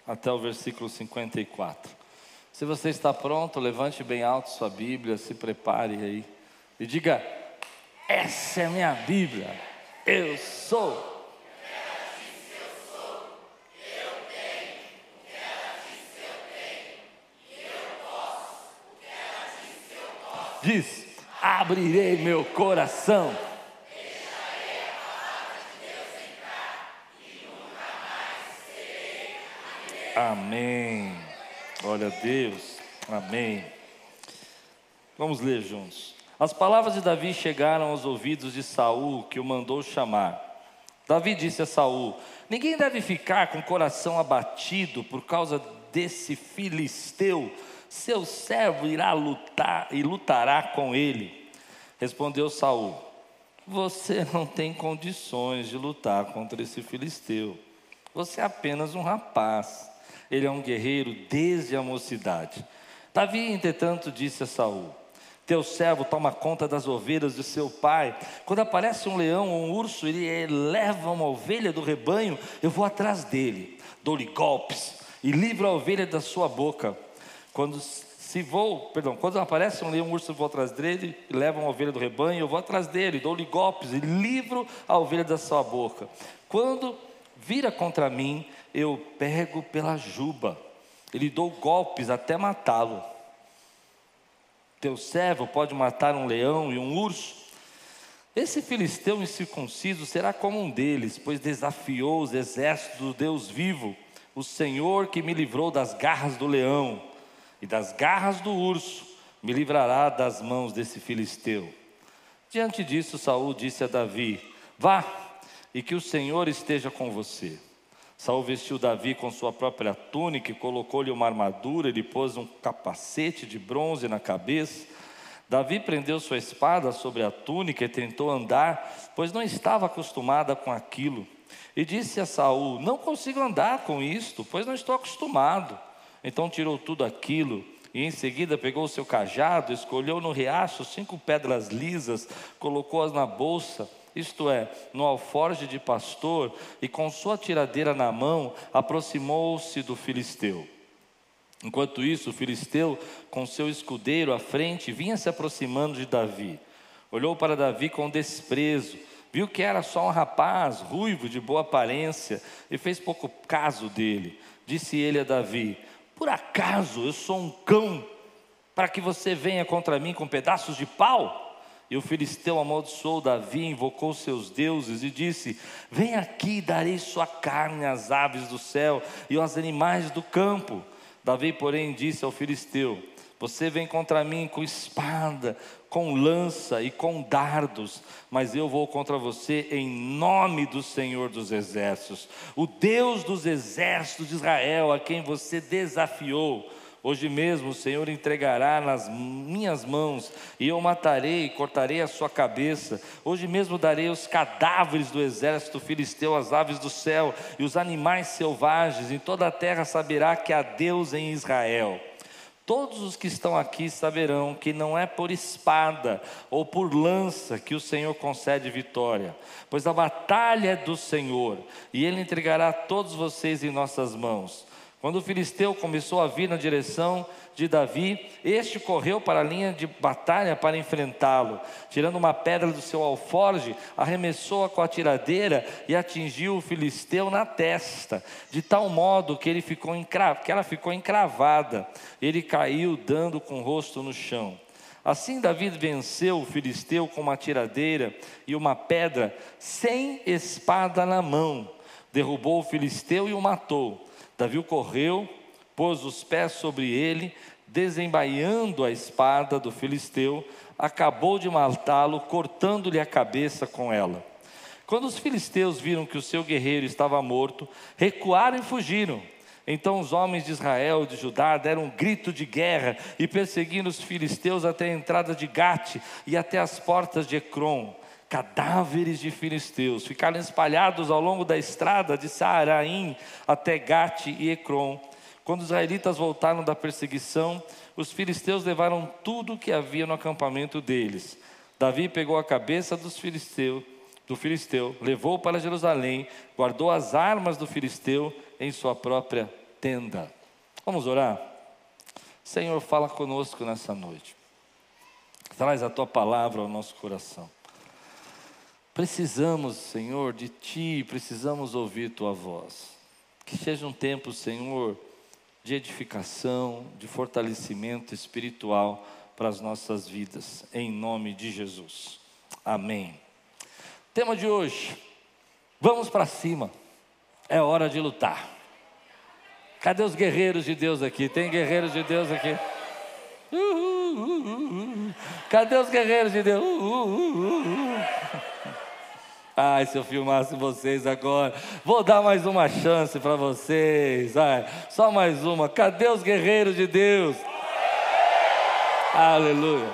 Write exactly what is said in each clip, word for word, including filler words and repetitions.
até o versículo cinquenta e quatro. Se você está pronto, levante bem alto sua Bíblia, se prepare aí e diga: essa é minha Bíblia, eu sou. Diz: abrirei meu coração. Deixarei a palavra de Deus entrar e nunca mais serei. Amém. Glória a Deus. Amém. Vamos ler juntos. As palavras de Davi chegaram aos ouvidos de Saul, que o mandou chamar. Davi disse a Saul: ninguém deve ficar com o coração abatido por causa desse filisteu. Seu servo irá lutar e lutará com ele. Respondeu Saul: você não tem condições de lutar contra esse filisteu. Você é apenas um rapaz. Ele é um guerreiro desde a mocidade. Davi, entretanto, disse a Saul: teu servo toma conta das ovelhas de seu pai. Quando aparece um leão ou um urso, ele leva uma ovelha do rebanho, eu vou atrás dele, dou-lhe golpes e livro a ovelha da sua boca. Quando se vou, perdão, quando aparece um leão, um urso, eu vou atrás dele e leva uma ovelha do rebanho, eu vou atrás dele, dou-lhe golpes e livro a ovelha da sua boca. Quando vira contra mim, eu pego pela juba e lhe dou golpes até matá-lo. Teu servo pode matar um leão e um urso? Esse filisteu incircunciso será como um deles, pois desafiou os exércitos do Deus vivo, o Senhor que me livrou das garras do leão e das garras do urso, me livrará das mãos desse filisteu. Diante disso, Saul disse a Davi: vá, e que o Senhor esteja com você. Saul vestiu Davi com sua própria túnica e colocou-lhe uma armadura. Ele pôs um capacete de bronze na cabeça. Davi prendeu sua espada sobre a túnica e tentou andar, pois não estava acostumada com aquilo. E disse a Saul: não consigo andar com isto, pois não estou acostumado. Então tirou tudo aquilo e em seguida pegou o seu cajado, escolheu no riacho cinco pedras lisas, colocou-as na bolsa, isto é, no alforje de pastor, e com sua tiradeira na mão, aproximou-se do filisteu. Enquanto isso, o filisteu, com seu escudeiro à frente, vinha se aproximando de Davi. Olhou para Davi com desprezo, viu que era só um rapaz, ruivo, de boa aparência, e fez pouco caso dele. Disse ele a Davi: por acaso eu sou um cão, para que você venha contra mim com pedaços de pau? E o filisteu amaldiçoou Davi, invocou seus deuses e disse: vem aqui, darei sua carne às aves do céu e aos animais do campo. Davi, porém, disse ao filisteu: você vem contra mim com espada, com lança e com dardos, mas eu vou contra você em nome do Senhor dos exércitos, o Deus dos exércitos de Israel, a quem você desafiou. Hoje mesmo o Senhor entregará nas minhas mãos, e eu matarei e cortarei a sua cabeça. Hoje mesmo darei os cadáveres do exército filisteu às aves do céu e os animais selvagens. Em toda a terra saberá que há Deus em Israel. Todos os que estão aqui saberão que não é por espada ou por lança que o Senhor concede vitória, pois a batalha é do Senhor, e Ele entregará todos vocês em nossas mãos. Quando o filisteu começou a vir na direção de Davi, este correu para a linha de batalha para enfrentá-lo. Tirando uma pedra do seu alforje, arremessou-a com a tiradeira e atingiu o filisteu na testa, de tal modo que, ele ficou encra... que ela ficou encravada. Ele caiu, dando com o rosto no chão. Assim Davi venceu o filisteu com uma tiradeira e uma pedra, sem espada na mão. Derrubou o filisteu e o matou. Davi correu, pôs os pés sobre ele, desembaiando a espada do filisteu, acabou de matá-lo, cortando-lhe a cabeça com ela. Quando os filisteus viram que o seu guerreiro estava morto, recuaram e fugiram. Então os homens de Israel e de Judá deram um grito de guerra e perseguiram os filisteus até a entrada de Gate e até as portas de Ecrom. Cadáveres de filisteus ficaram espalhados ao longo da estrada de Saaraim até Gate e Ecrom. Quando os israelitas voltaram da perseguição, os filisteus levaram tudo o que havia no acampamento deles. Davi pegou a cabeça dos filisteus, do filisteu, levou para Jerusalém, guardou as armas do filisteu em sua própria tenda. Vamos orar? Senhor, fala conosco nessa noite. Traz a Tua palavra ao nosso coração. Precisamos, Senhor, de Ti, precisamos ouvir Tua voz. Que seja um tempo, Senhor, de edificação, de fortalecimento espiritual para as nossas vidas, em nome de Jesus. Amém. Tema de hoje, vamos para cima, é hora de lutar. Cadê os guerreiros de Deus aqui? Tem guerreiros de Deus aqui? Uh, uh, uh, uh. Cadê os guerreiros de Deus? Uh, uh, uh, uh. Ai, se eu filmasse vocês agora, vou dar mais uma chance para vocês. Ai, só mais uma. Cadê os guerreiros de Deus? Aleluia.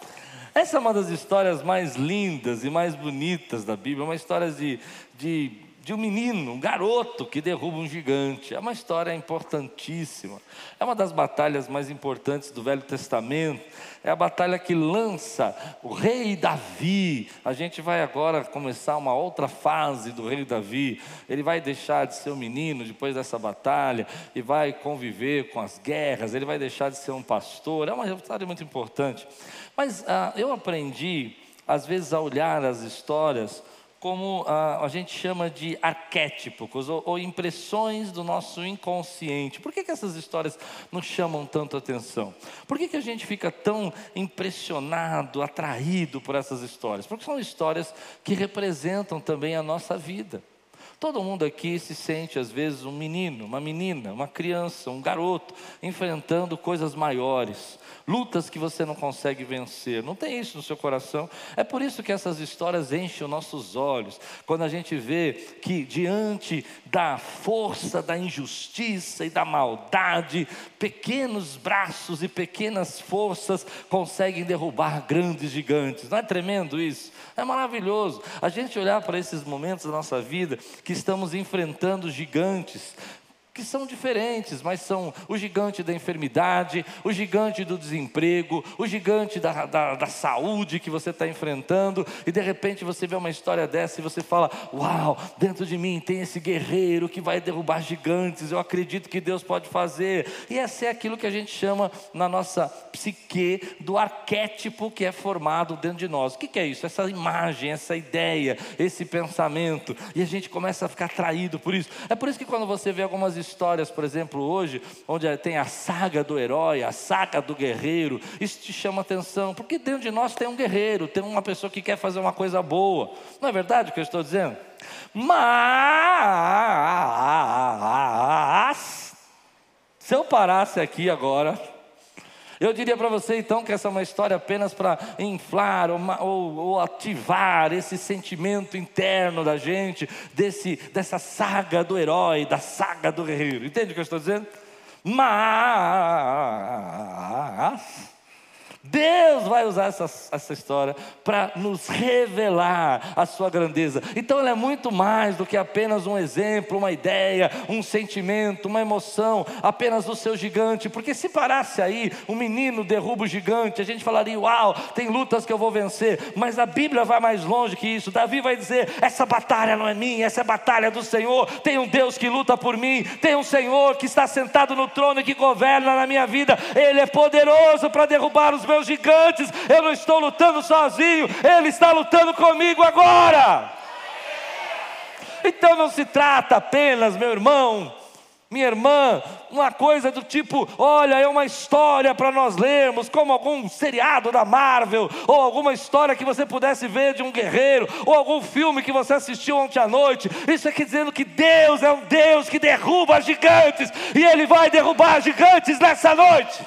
Essa é uma das histórias mais lindas e mais bonitas da Bíblia. Uma história de, de, de um menino, um garoto que derruba um gigante. É uma história importantíssima. É uma das batalhas mais importantes do Velho Testamento. É a batalha que lança o rei Davi. A gente vai agora começar uma outra fase do rei Davi. Ele vai deixar de ser um menino depois dessa batalha e vai conviver com as guerras. Ele vai deixar de ser um pastor. É uma história muito importante. Mas ah, eu aprendi, às vezes, a olhar as histórias como ah, a gente chama de arquétipos ou, ou impressões do nosso inconsciente. Por que que essas histórias nos chamam tanto atenção? Por que que a gente fica tão impressionado, atraído por essas histórias? Porque são histórias que representam também a nossa vida. Todo mundo aqui se sente às vezes um menino, uma menina, uma criança, um garoto, enfrentando coisas maiores, lutas que você não consegue vencer. Não tem isso no seu coração? É por isso que essas histórias enchem os nossos olhos, quando a gente vê que diante da força, da injustiça e da maldade, pequenos braços e pequenas forças conseguem derrubar grandes gigantes. Não é tremendo isso? É maravilhoso a gente olhar para esses momentos da nossa vida que estamos enfrentando gigantes que são diferentes, mas são o gigante da enfermidade, o gigante do desemprego, o gigante da, da, da saúde que você está enfrentando, e de repente você vê uma história dessa e você fala: uau, dentro de mim tem esse guerreiro que vai derrubar gigantes, eu acredito que Deus pode fazer. E essa é aquilo que a gente chama na nossa psique do arquétipo que é formado dentro de nós. O que, que é isso? Essa imagem, essa ideia, esse pensamento, e a gente começa a ficar atraído por isso. É por isso que quando você vê algumas histórias, por exemplo, hoje, onde tem a saga do herói, a saga do guerreiro, isso te chama atenção, porque dentro de nós tem um guerreiro, tem uma pessoa que quer fazer uma coisa boa. Não é verdade o que eu estou dizendo? Mas, se eu parasse aqui agora, eu diria para você então que essa é uma história apenas para inflar ou, ou, ou ativar esse sentimento interno da gente, desse, dessa saga do herói, da saga do guerreiro. Entende o que eu estou dizendo? Mas Deus vai usar essa, essa história para nos revelar a sua grandeza. Então ela é muito mais do que apenas um exemplo, uma ideia, um sentimento, uma emoção, apenas o seu gigante. Porque se parasse aí, um menino derruba o gigante, a gente falaria: uau, tem lutas que eu vou vencer. Mas a Bíblia vai mais longe que isso. Davi vai dizer: essa batalha não é minha, essa é a batalha do Senhor. Tem um Deus que luta por mim, tem um Senhor que está sentado no trono e que governa na minha vida. Ele é poderoso para derrubar os meus gigantes. Eu não estou lutando sozinho, Ele está lutando comigo agora. Então não se trata apenas, meu irmão, minha irmã, uma coisa do tipo: olha, é uma história para nós lermos, como algum seriado da Marvel, ou alguma história que você pudesse ver de um guerreiro, ou algum filme que você assistiu ontem à noite. Isso aqui dizendo que Deus é um Deus que derruba gigantes, e Ele vai derrubar gigantes nessa noite.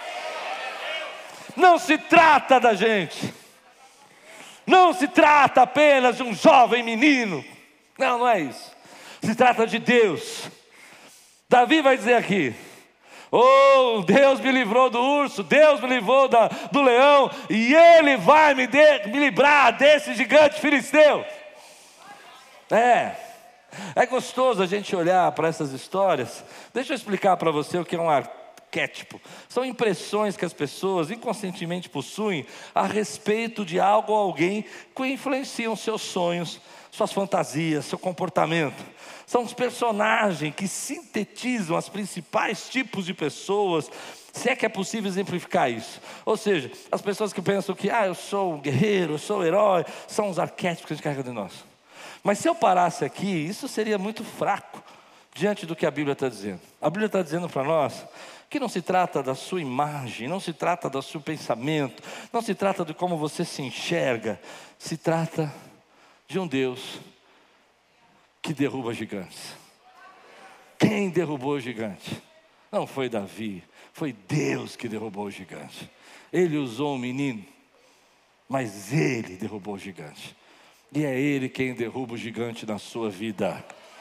Não se trata da gente, não se trata apenas de um jovem menino, não, não é isso, se trata de Deus. Davi vai dizer aqui: oh, Deus me livrou do urso, Deus me livrou da, do leão, e Ele vai me, de, me livrar desse gigante filisteu. É, é gostoso a gente olhar para essas histórias. Deixa eu explicar para você o que é um arquétipo. São impressões que as pessoas inconscientemente possuem a respeito de algo ou alguém que influenciam seus sonhos, suas fantasias, seu comportamento. São os personagens que sintetizam os principais tipos de pessoas, se é que é possível exemplificar isso. Ou seja, as pessoas que pensam que ah, eu sou um guerreiro, eu sou um herói, são os arquétipos que a gente carrega de nós. Mas se eu parasse aqui, isso seria muito fraco diante do que a Bíblia está dizendo. A Bíblia está dizendo para nós que não se trata da sua imagem, não se trata do seu pensamento, não se trata de como você se enxerga, se trata de um Deus que derruba gigantes. Quem derrubou o gigante? Não foi Davi, foi Deus que derrubou o gigante. Ele usou um menino, mas Ele derrubou o gigante. E é Ele quem derruba o gigante na sua vida.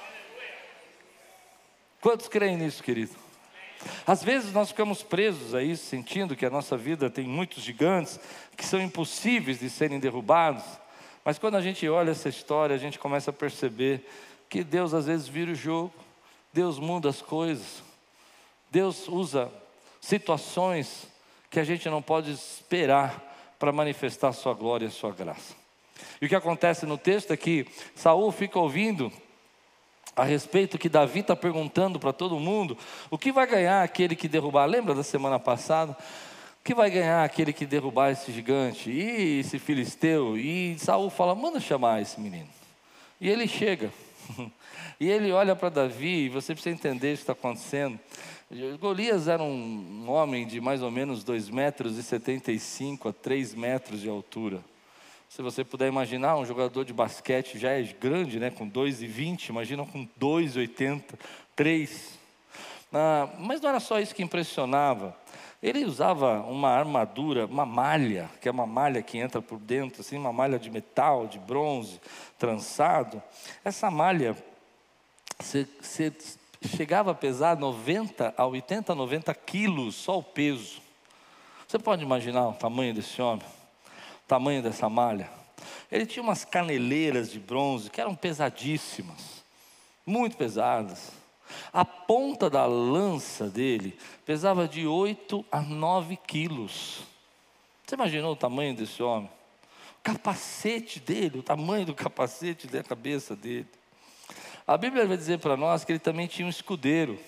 Quantos creem nisso, querido? Às vezes nós ficamos presos a isso, sentindo que a nossa vida tem muitos gigantes que são impossíveis de serem derrubados. Mas quando a gente olha essa história, a gente começa a perceber que Deus às vezes vira o jogo, Deus muda as coisas, Deus usa situações que a gente não pode esperar para manifestar a sua glória e a sua graça. E o que acontece no texto é que Saul fica ouvindo a respeito que Davi está perguntando para todo mundo, o que vai ganhar aquele que derrubar? Lembra da semana passada? O que vai ganhar aquele que derrubar esse gigante? E esse filisteu? E Saul fala, manda chamar esse menino. E ele chega. E ele olha para Davi, e você precisa entender o que está acontecendo. Golias era um, um homem de mais ou menos dois metros e setenta e cinco a três metros de altura. Se você puder imaginar, um jogador de basquete já é grande, né, com dois e vinte, imagina com dois e oitenta, três. Ah, mas não era só isso que impressionava. Ele usava uma armadura, uma malha, que é uma malha que entra por dentro, assim, uma malha de metal, de bronze, trançado. Essa malha se, se, chegava a pesar noventa a oitenta, noventa quilos, só o peso. Você pode imaginar o tamanho desse homem? O tamanho dessa malha? Ele tinha umas caneleiras de bronze que eram pesadíssimas, muito pesadas. A ponta da lança dele pesava de oito a nove quilos. Você imaginou o tamanho desse homem? O capacete dele, o tamanho do capacete da cabeça dele. A Bíblia vai dizer para nós que ele também tinha um escudeiro.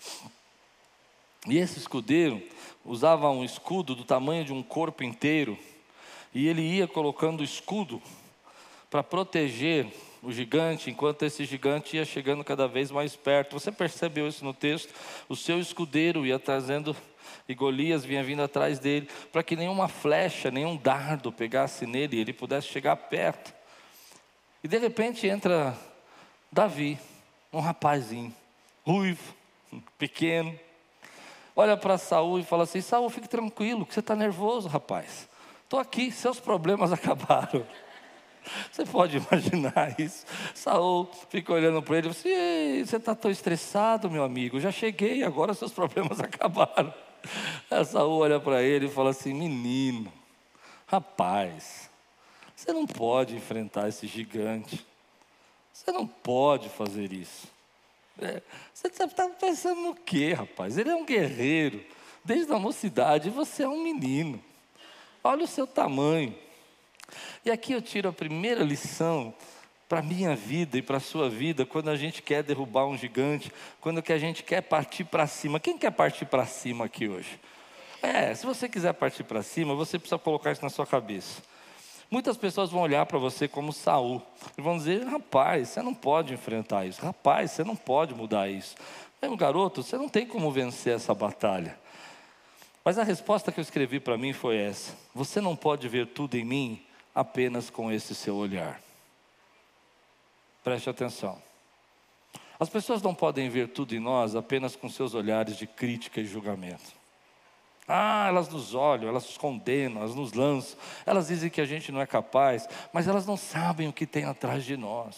E esse escudeiro usava um escudo do tamanho de um corpo inteiro. E ele ia colocando o escudo para proteger o gigante, enquanto esse gigante ia chegando cada vez mais perto. Você percebeu isso no texto? O seu escudeiro ia trazendo, e Golias vinha vindo atrás dele, para que nenhuma flecha, nenhum dardo pegasse nele, e ele pudesse chegar perto. E de repente entra Davi, um rapazinho, ruivo, pequeno, olha para Saul e fala assim, Saul, fique tranquilo, que você está nervoso, rapaz. Estou aqui, seus problemas acabaram. Você pode imaginar isso? Saul fica olhando para ele e fala assim, você está tão estressado, meu amigo, já cheguei, agora seus problemas acabaram. Aí Saul olha para ele e fala assim, menino, rapaz, você não pode enfrentar esse gigante, você não pode fazer isso. É, você está pensando no quê, rapaz? Ele é um guerreiro, desde a mocidade, você é um menino, olha o seu tamanho. E aqui eu tiro a primeira lição para a minha vida e para a sua vida, quando a gente quer derrubar um gigante, quando que a gente quer partir para cima. Quem quer partir para cima aqui hoje? É, se você quiser partir para cima, você precisa colocar isso na sua cabeça. Muitas pessoas vão olhar para você como Saul, e vão dizer, rapaz, você não pode enfrentar isso, rapaz, você não pode mudar isso. Meu garoto, você não tem como vencer essa batalha. Mas a resposta que eu escrevi para mim foi essa, você não pode ver tudo em mim apenas com esse seu olhar. Preste atenção. As pessoas não podem ver tudo em nós apenas com seus olhares de crítica e julgamento. Ah, elas nos olham, elas nos condenam, elas nos lançam, elas dizem que a gente não é capaz, mas elas não sabem o que tem atrás de nós.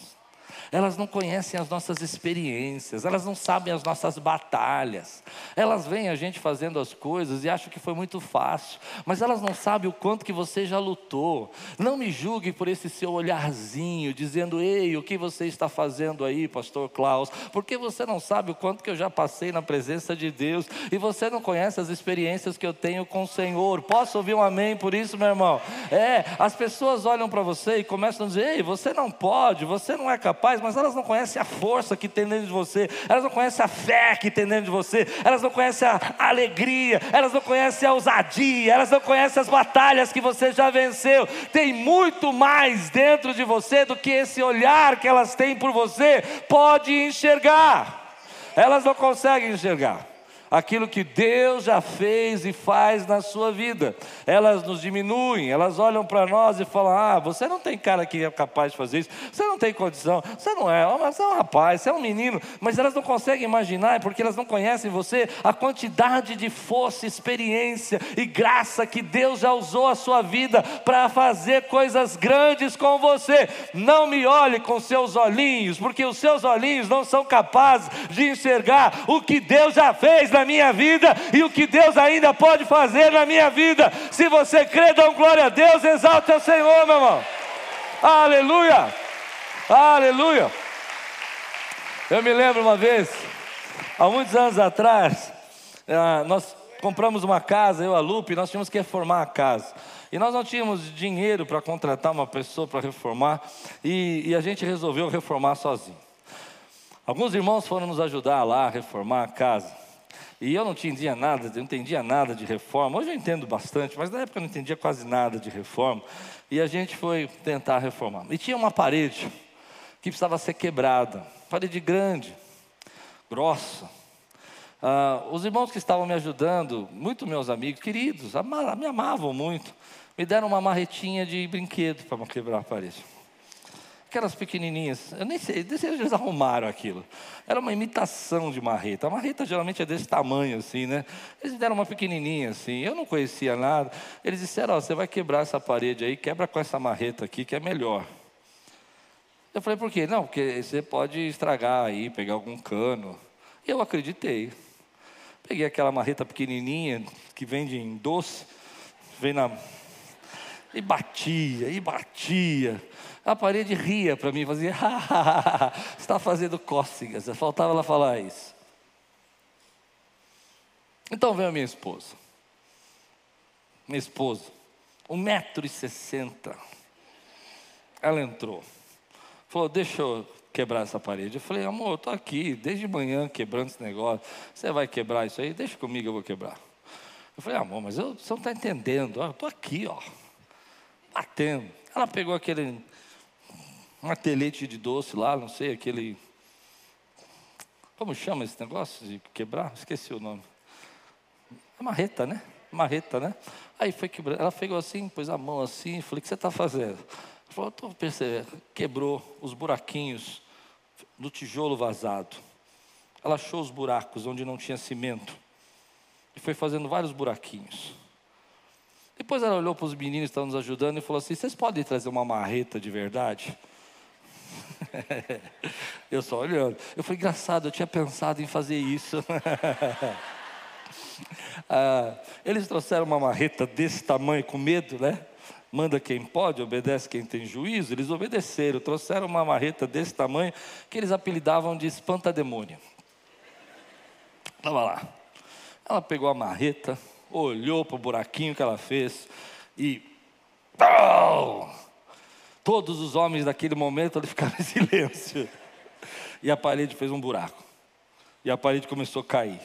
Elas não conhecem as nossas experiências, elas não sabem as nossas batalhas. Elas veem a gente fazendo as coisas e acham que foi muito fácil, mas elas não sabem o quanto que você já lutou. Não me julgue por esse seu olharzinho, dizendo: ei, o que você está fazendo aí, pastor Klaus? Porque você não sabe o quanto que eu já passei na presença de Deus, e você não conhece as experiências que eu tenho com o Senhor. Posso ouvir um amém por isso, meu irmão? É, as pessoas olham para você e começam a dizer: ei, você não pode, você não é capaz, mas elas não conhecem a força que tem dentro de você, elas não conhecem a fé que tem dentro de você, elas não conhecem a alegria, elas não conhecem a ousadia, elas não conhecem as batalhas que você já venceu. Tem muito mais dentro de você do que esse olhar que elas têm por você pode enxergar. Elas não conseguem enxergar aquilo que Deus já fez e faz na sua vida. Elas nos diminuem, elas olham para nós e falam: ah, você não tem cara que é capaz de fazer isso, você não tem condição, você não é, você é um rapaz, você é um menino. Mas elas não conseguem imaginar, porque elas não conhecem você, a quantidade de força, experiência e graça que Deus já usou a sua vida para fazer coisas grandes com você. Não me olhe com seus olhinhos, porque os seus olhinhos não são capazes de enxergar o que Deus já fez na minha vida e o que Deus ainda pode fazer na minha vida. Se você crê, dá um glória a Deus, exalta o Senhor, meu irmão. Aleluia, aleluia. Eu me lembro uma vez, há muitos anos atrás, nós compramos uma casa, eu e a Lupe, nós tínhamos que reformar a casa. E nós não tínhamos dinheiro para contratar uma pessoa para reformar, e, e a gente resolveu reformar sozinho. Alguns irmãos foram nos ajudar lá a reformar a casa. E eu não entendia nada, eu não entendia nada de reforma. Hoje eu entendo bastante, mas na época eu não entendia quase nada de reforma. E a gente foi tentar reformar. E tinha uma parede que precisava ser quebrada. Parede grande, grossa. Ah, os irmãos que estavam me ajudando, muito meus amigos, queridos, ama, me amavam muito, me deram uma marretinha de brinquedo para quebrar a parede. Aquelas pequenininhas, eu nem sei, nem sei se eles arrumaram aquilo. Era uma imitação de marreta. A marreta geralmente é desse tamanho assim, né? Eles deram uma pequenininha assim, eu não conhecia nada. Eles disseram: ó, você vai quebrar essa parede aí, quebra com essa marreta aqui que é melhor. Eu falei: por quê? Não, porque você pode estragar aí, pegar algum cano. E eu acreditei. Peguei aquela marreta pequenininha, que vende em doce, vem na... E batia, e batia. A parede ria para mim, fazia: você está fazendo cócegas. Faltava ela falar isso. Então veio a minha esposa. Minha esposa, um metro e sessenta. Ela entrou. Falou: deixa eu quebrar essa parede. Eu falei: amor, eu estou aqui desde manhã quebrando esse negócio. Você vai quebrar isso aí? Deixa comigo, eu vou quebrar. Eu falei: amor, mas eu, você não está entendendo. Eu estou aqui, ó, batendo. Ela pegou aquele martelete de doce lá, não sei, aquele... Como chama esse negócio de quebrar? Esqueci o nome. É marreta, né? Marreta, né? Aí foi quebrando. Ela pegou assim, pôs a mão assim, falei: o que você está fazendo? Ela falou: estou percebendo. Quebrou os buraquinhos do tijolo vazado. Ela achou os buracos onde não tinha cimento e foi fazendo vários buraquinhos. Depois ela olhou para os meninos que estavam nos ajudando e falou assim: vocês podem trazer uma marreta de verdade? Eu só olhando. Eu falei: engraçado, eu tinha pensado em fazer isso. ah, eles trouxeram uma marreta desse tamanho, com medo, né? Manda quem pode, obedece quem tem juízo. Eles obedeceram, trouxeram uma marreta desse tamanho, que eles apelidavam de espanta-demônio. Estava lá. Ela pegou a marreta, olhou para o buraquinho que ela fez e... Oh! Todos os homens daquele momento ficaram em silêncio. E a parede fez um buraco. E a parede começou a cair.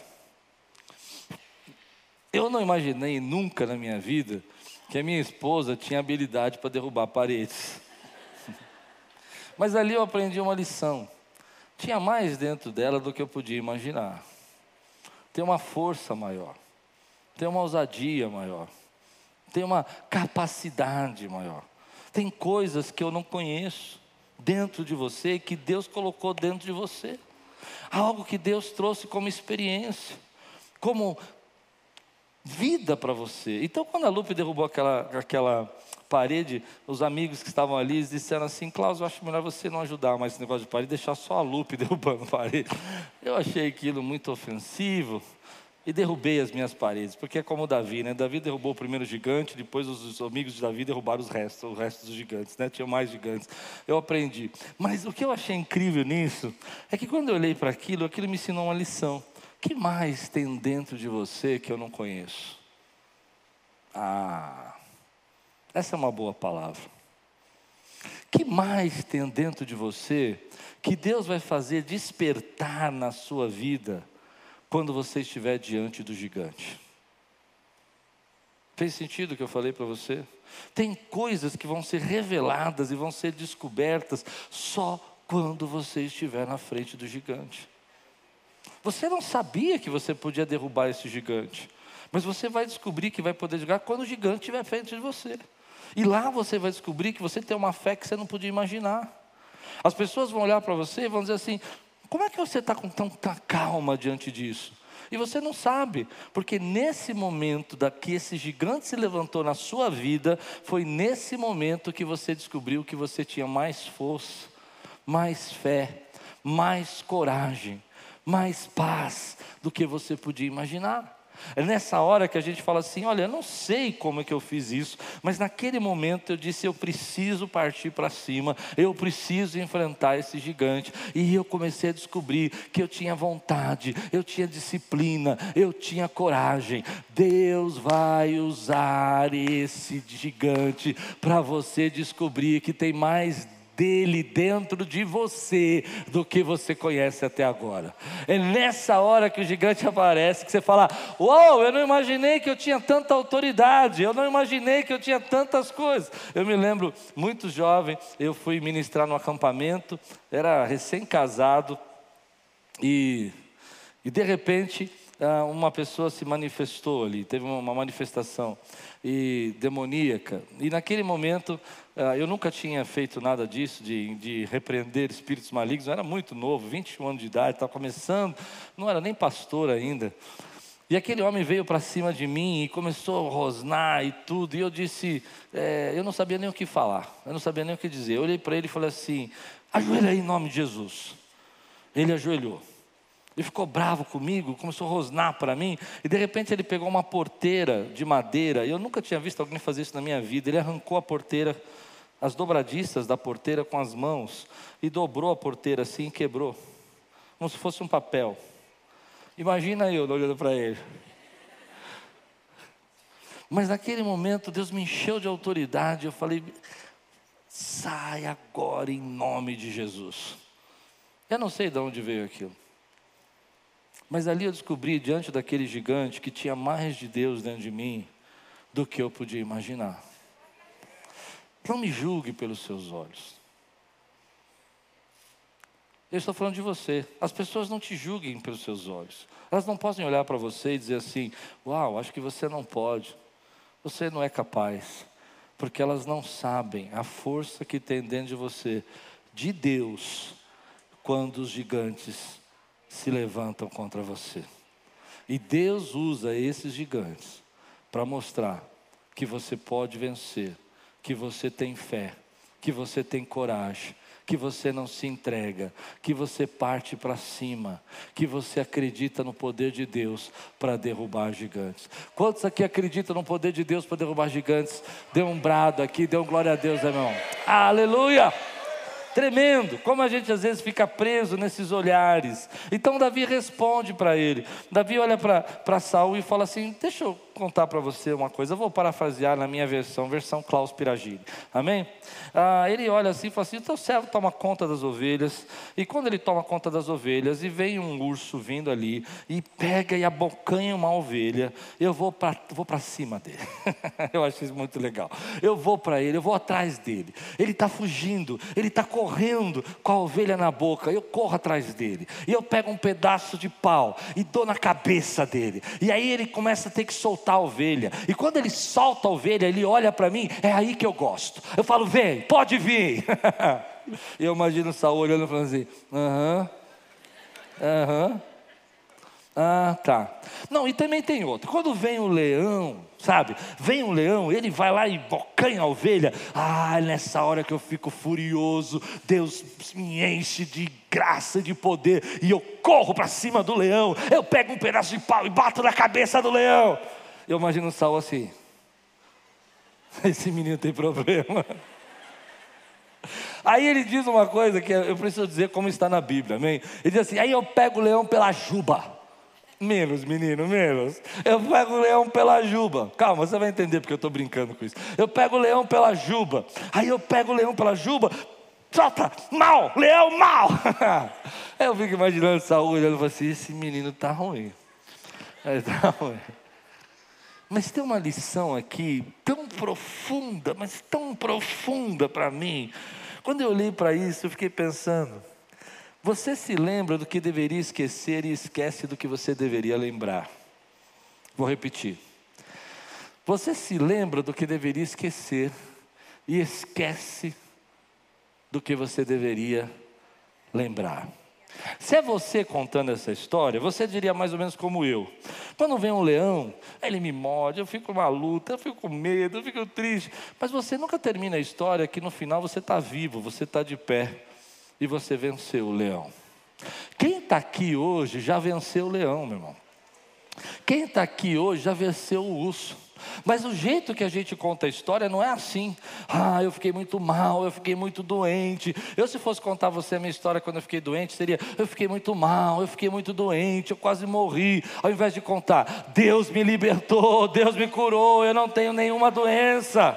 Eu não imaginei nunca na minha vida que a minha esposa tinha habilidade para derrubar paredes. Mas ali eu aprendi uma lição. Tinha mais dentro dela do que eu podia imaginar. Tem uma força maior. Tem uma ousadia maior. Tem uma capacidade maior. Tem coisas que eu não conheço dentro de você, que Deus colocou dentro de você. Algo que Deus trouxe como experiência, como vida para você. Então, quando a Lupe derrubou aquela, aquela parede, os amigos que estavam ali disseram assim: Klaus, eu acho melhor você não ajudar mais esse negócio de parede, deixar só a Lupe derrubando a parede. Eu achei aquilo muito ofensivo e derrubei as minhas paredes, porque é como o Davi, né? Davi derrubou o primeiro gigante, depois os amigos de Davi derrubaram os restos, o resto dos gigantes, né? Tinha mais gigantes. Eu aprendi. Mas o que eu achei incrível nisso é que quando eu olhei para aquilo, aquilo me ensinou uma lição. O que mais tem dentro de você que eu não conheço? Ah, essa é uma boa palavra. O que mais tem dentro de você que Deus vai fazer despertar na sua vida quando você estiver diante do gigante? Fez sentido o que eu falei para você? Tem coisas que vão ser reveladas e vão ser descobertas só quando você estiver na frente do gigante. Você não sabia que você podia derrubar esse gigante, mas você vai descobrir que vai poder jogar quando o gigante estiver frente de você. E lá você vai descobrir que você tem uma fé que você não podia imaginar. As pessoas vão olhar para você e vão dizer assim: como é que você está com tanta calma diante disso? E você não sabe, porque nesse momento da que esse gigante se levantou na sua vida, foi nesse momento que você descobriu que você tinha mais força, mais fé, mais coragem, mais paz do que você podia imaginar. É nessa hora que a gente fala assim: olha, eu não sei como é que eu fiz isso, mas naquele momento eu disse: eu preciso partir para cima, eu preciso enfrentar esse gigante. E eu comecei a descobrir que eu tinha vontade, eu tinha disciplina, eu tinha coragem. Deus vai usar esse gigante para você descobrir que tem mais dele dentro de você do que você conhece até agora. É nessa hora que o gigante aparece que você fala: uau, eu não imaginei que eu tinha tanta autoridade, eu não imaginei que eu tinha tantas coisas. Eu me lembro, muito jovem, eu fui ministrar no acampamento, era recém-casado, e, e de repente uma pessoa se manifestou ali, teve uma manifestação e demoníaca, e naquele momento eu nunca tinha feito nada disso, de, de repreender espíritos malignos. Eu era muito novo, vinte e um anos de idade, estava começando, não era nem pastor ainda, e aquele homem veio para cima de mim e começou a rosnar e tudo, e eu disse, é, eu não sabia nem o que falar, eu não sabia nem o que dizer. Eu olhei para ele e falei assim: ajoelha aí em nome de Jesus. Ele ajoelhou. Ele ficou bravo comigo, começou a rosnar para mim, e de repente ele pegou uma porteira de madeira. Eu nunca tinha visto alguém fazer isso na minha vida. Ele arrancou a porteira, as dobradiças da porteira com as mãos, e dobrou a porteira assim e quebrou, como se fosse um papel. Imagina eu olhando para ele. Mas naquele momento Deus me encheu de autoridade. Eu falei: sai agora em nome de Jesus. Eu não sei de onde veio aquilo, mas ali eu descobri, diante daquele gigante, que tinha mais de Deus dentro de mim do que eu podia imaginar. Não me julgue pelos seus olhos. Eu estou falando de você. As pessoas não te julguem pelos seus olhos. Elas não podem olhar para você e dizer assim: uau, acho que você não pode, você não é capaz. Porque elas não sabem a força que tem dentro de você, de Deus, quando os gigantes se levantam contra você. E Deus usa esses gigantes para mostrar que você pode vencer, que você tem fé, que você tem coragem, que você não se entrega, que você parte para cima, que você acredita no poder de Deus para derrubar gigantes. Quantos aqui acreditam no poder de Deus para derrubar gigantes? Dê um brado aqui, dê um glória a Deus, irmão. Aleluia! Tremendo, como a gente às vezes fica preso nesses olhares. Então Davi responde para ele. Davi olha para Saul e fala assim: deixa eu contar para você uma coisa. Eu vou parafrasear na minha versão, versão Klaus Piragini. Amém? Ah, ele olha assim e fala assim: o teu servo toma conta das ovelhas. E quando ele toma conta das ovelhas, e vem um urso vindo ali, e pega e abocanha uma ovelha, eu vou para vou para cima dele. Eu acho isso muito legal. Eu vou para ele, eu vou atrás dele. Ele está fugindo, ele está correndo. correndo com a ovelha na boca, eu corro atrás dele, e eu pego um pedaço de pau, e dou na cabeça dele, e aí ele começa a ter que soltar a ovelha, e quando ele solta a ovelha, ele olha para mim, é aí que eu gosto, eu falo: vem, pode vir. E eu imagino o Saul olhando e falando assim: aham, aham, ah tá, Não, e também tem outra. Quando vem o leão, sabe? Vem um leão, ele vai lá e bocanha a ovelha. Ah, nessa hora que eu fico furioso, Deus me enche de graça, de poder, e eu corro para cima do leão. Eu pego um pedaço de pau e bato na cabeça do leão. Eu imagino o Saul assim: esse menino tem problema. Aí ele diz uma coisa que eu preciso dizer como está na Bíblia, amém? Ele diz assim: aí eu pego o leão pela juba. Menos, menino, menos. Eu pego o leão pela juba. Calma, você vai entender porque eu estou brincando com isso. Eu pego o leão pela juba. Aí eu pego o leão pela juba. Solta, mal, leão mal. Aí eu fico imaginando Saul olhando e falando assim: esse menino está ruim. Aí tá ruim. Mas tem uma lição aqui tão profunda, mas tão profunda para mim. Quando eu olhei para isso, eu fiquei pensando: você se lembra do que deveria esquecer e esquece do que você deveria lembrar. Vou repetir. Você se lembra do que deveria esquecer e esquece do que você deveria lembrar. Se é você contando essa história, você diria mais ou menos como eu. Quando vem um leão, ele me morde, eu fico numa luta, eu fico com medo, eu fico triste. Mas você nunca termina a história que no final você está vivo, você está de pé e você venceu o leão. Quem está aqui hoje já venceu o leão, meu irmão. Quem está aqui hoje já venceu o urso. Mas o jeito que a gente conta a história não é assim. Ah, eu fiquei muito mal, eu fiquei muito doente. Eu, se fosse contar a você a minha história quando eu fiquei doente, seria: eu fiquei muito mal, eu fiquei muito doente, eu quase morri. Ao invés de contar: Deus me libertou, Deus me curou, eu não tenho nenhuma doença.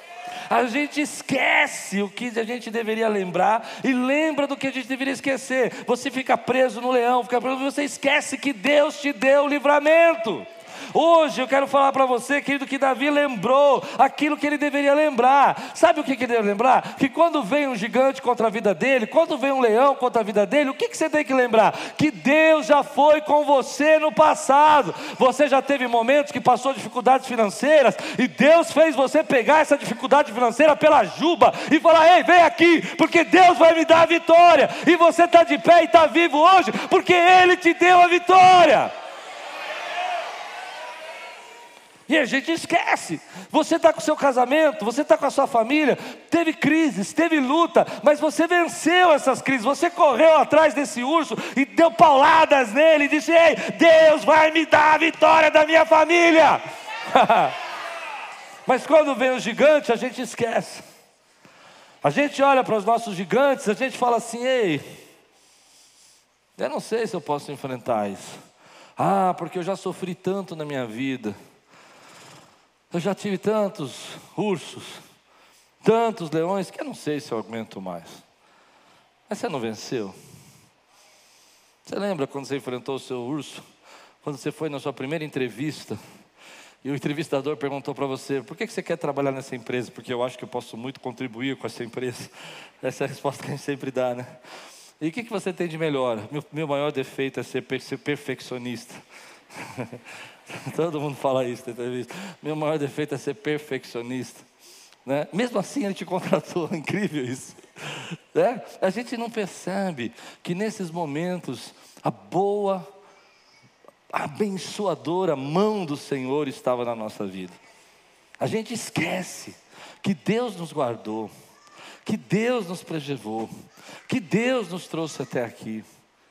A gente esquece o que a gente deveria lembrar e lembra do que a gente deveria esquecer. Você fica preso no leão, fica preso, você esquece que Deus te deu o livramento. Hoje eu quero falar para você, querido, que Davi lembrou aquilo que ele deveria lembrar. Sabe o que ele deveria lembrar? Que quando vem um gigante contra a vida dele, quando vem um leão contra a vida dele, o que, que você tem que lembrar? Que Deus já foi com você no passado. Você já teve momentos que passou dificuldades financeiras e Deus fez você pegar essa dificuldade financeira pela juba e falar: ei, vem aqui, porque Deus vai me dar a vitória. E você está de pé e está vivo hoje porque Ele te deu a vitória. E a gente esquece. Você está com o seu casamento, você está com a sua família, teve crises, teve luta, mas você venceu essas crises. Você correu atrás desse urso e deu pauladas nele e disse: ei, Deus vai me dar a vitória da minha família. Mas quando vem o gigante, a gente esquece. A gente olha para os nossos gigantes, a gente fala assim: ei, eu não sei se eu posso enfrentar isso. Ah, porque eu já sofri tanto na minha vida. Eu já tive tantos ursos, tantos leões, que eu não sei se eu aguento mais. Mas você não venceu? Você lembra quando você enfrentou o seu urso? Quando você foi na sua primeira entrevista e o entrevistador perguntou para você: por que você quer trabalhar nessa empresa? Porque eu acho que eu posso muito contribuir com essa empresa. Essa é a resposta que a gente sempre dá, né? E o que você tem de melhor? Meu, meu maior defeito é ser, ser perfeccionista. Todo mundo fala isso na entrevista. Meu maior defeito é ser perfeccionista, né? Mesmo assim ele te contratou. Incrível isso, né? A gente não percebe que nesses momentos a boa, abençoadora mão do Senhor estava na nossa vida. A gente esquece que Deus nos guardou, que Deus nos preservou, que Deus nos trouxe até aqui.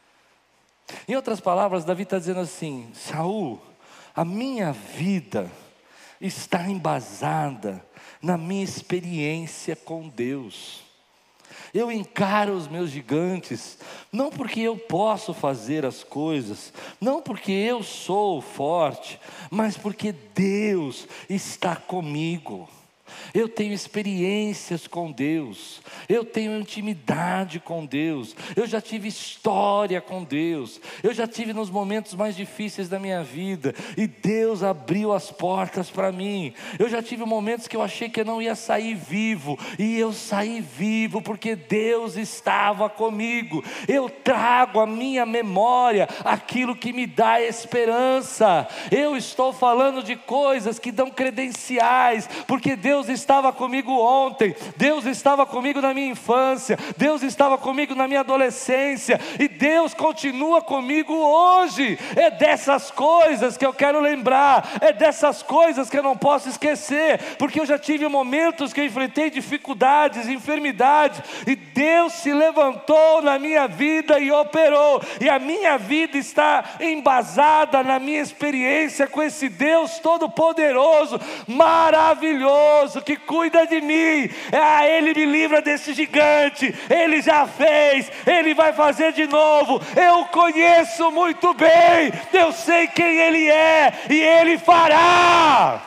Em outras palavras, Davi está dizendo assim: Saul, a minha vida está embasada na minha experiência com Deus. Eu encaro os meus gigantes, não porque eu posso fazer as coisas, não porque eu sou forte, mas porque Deus está comigo. Eu tenho experiências com Deus, eu tenho intimidade com Deus, eu já tive história com Deus, eu já tive nos momentos mais difíceis da minha vida, e Deus abriu as portas para mim. Eu já tive momentos que eu achei que eu não ia sair vivo, e eu saí vivo, porque Deus estava comigo. Eu trago à minha memória aquilo que me dá esperança. Eu estou falando de coisas que dão credenciais, porque Deus Deus estava comigo ontem, Deus estava comigo na minha infância, Deus estava comigo na minha adolescência, e Deus continua comigo hoje. É dessas coisas que eu quero lembrar, é dessas coisas que eu não posso esquecer, porque eu já tive momentos que eu enfrentei dificuldades, enfermidades, e Deus se levantou na minha vida e operou, e a minha vida está embasada na minha experiência com esse Deus todo-poderoso, maravilhoso, que cuida de mim. Ah, Ele me livra desse gigante, Ele já fez, Ele vai fazer de novo. Eu conheço muito bem, eu sei quem Ele é, e Ele fará.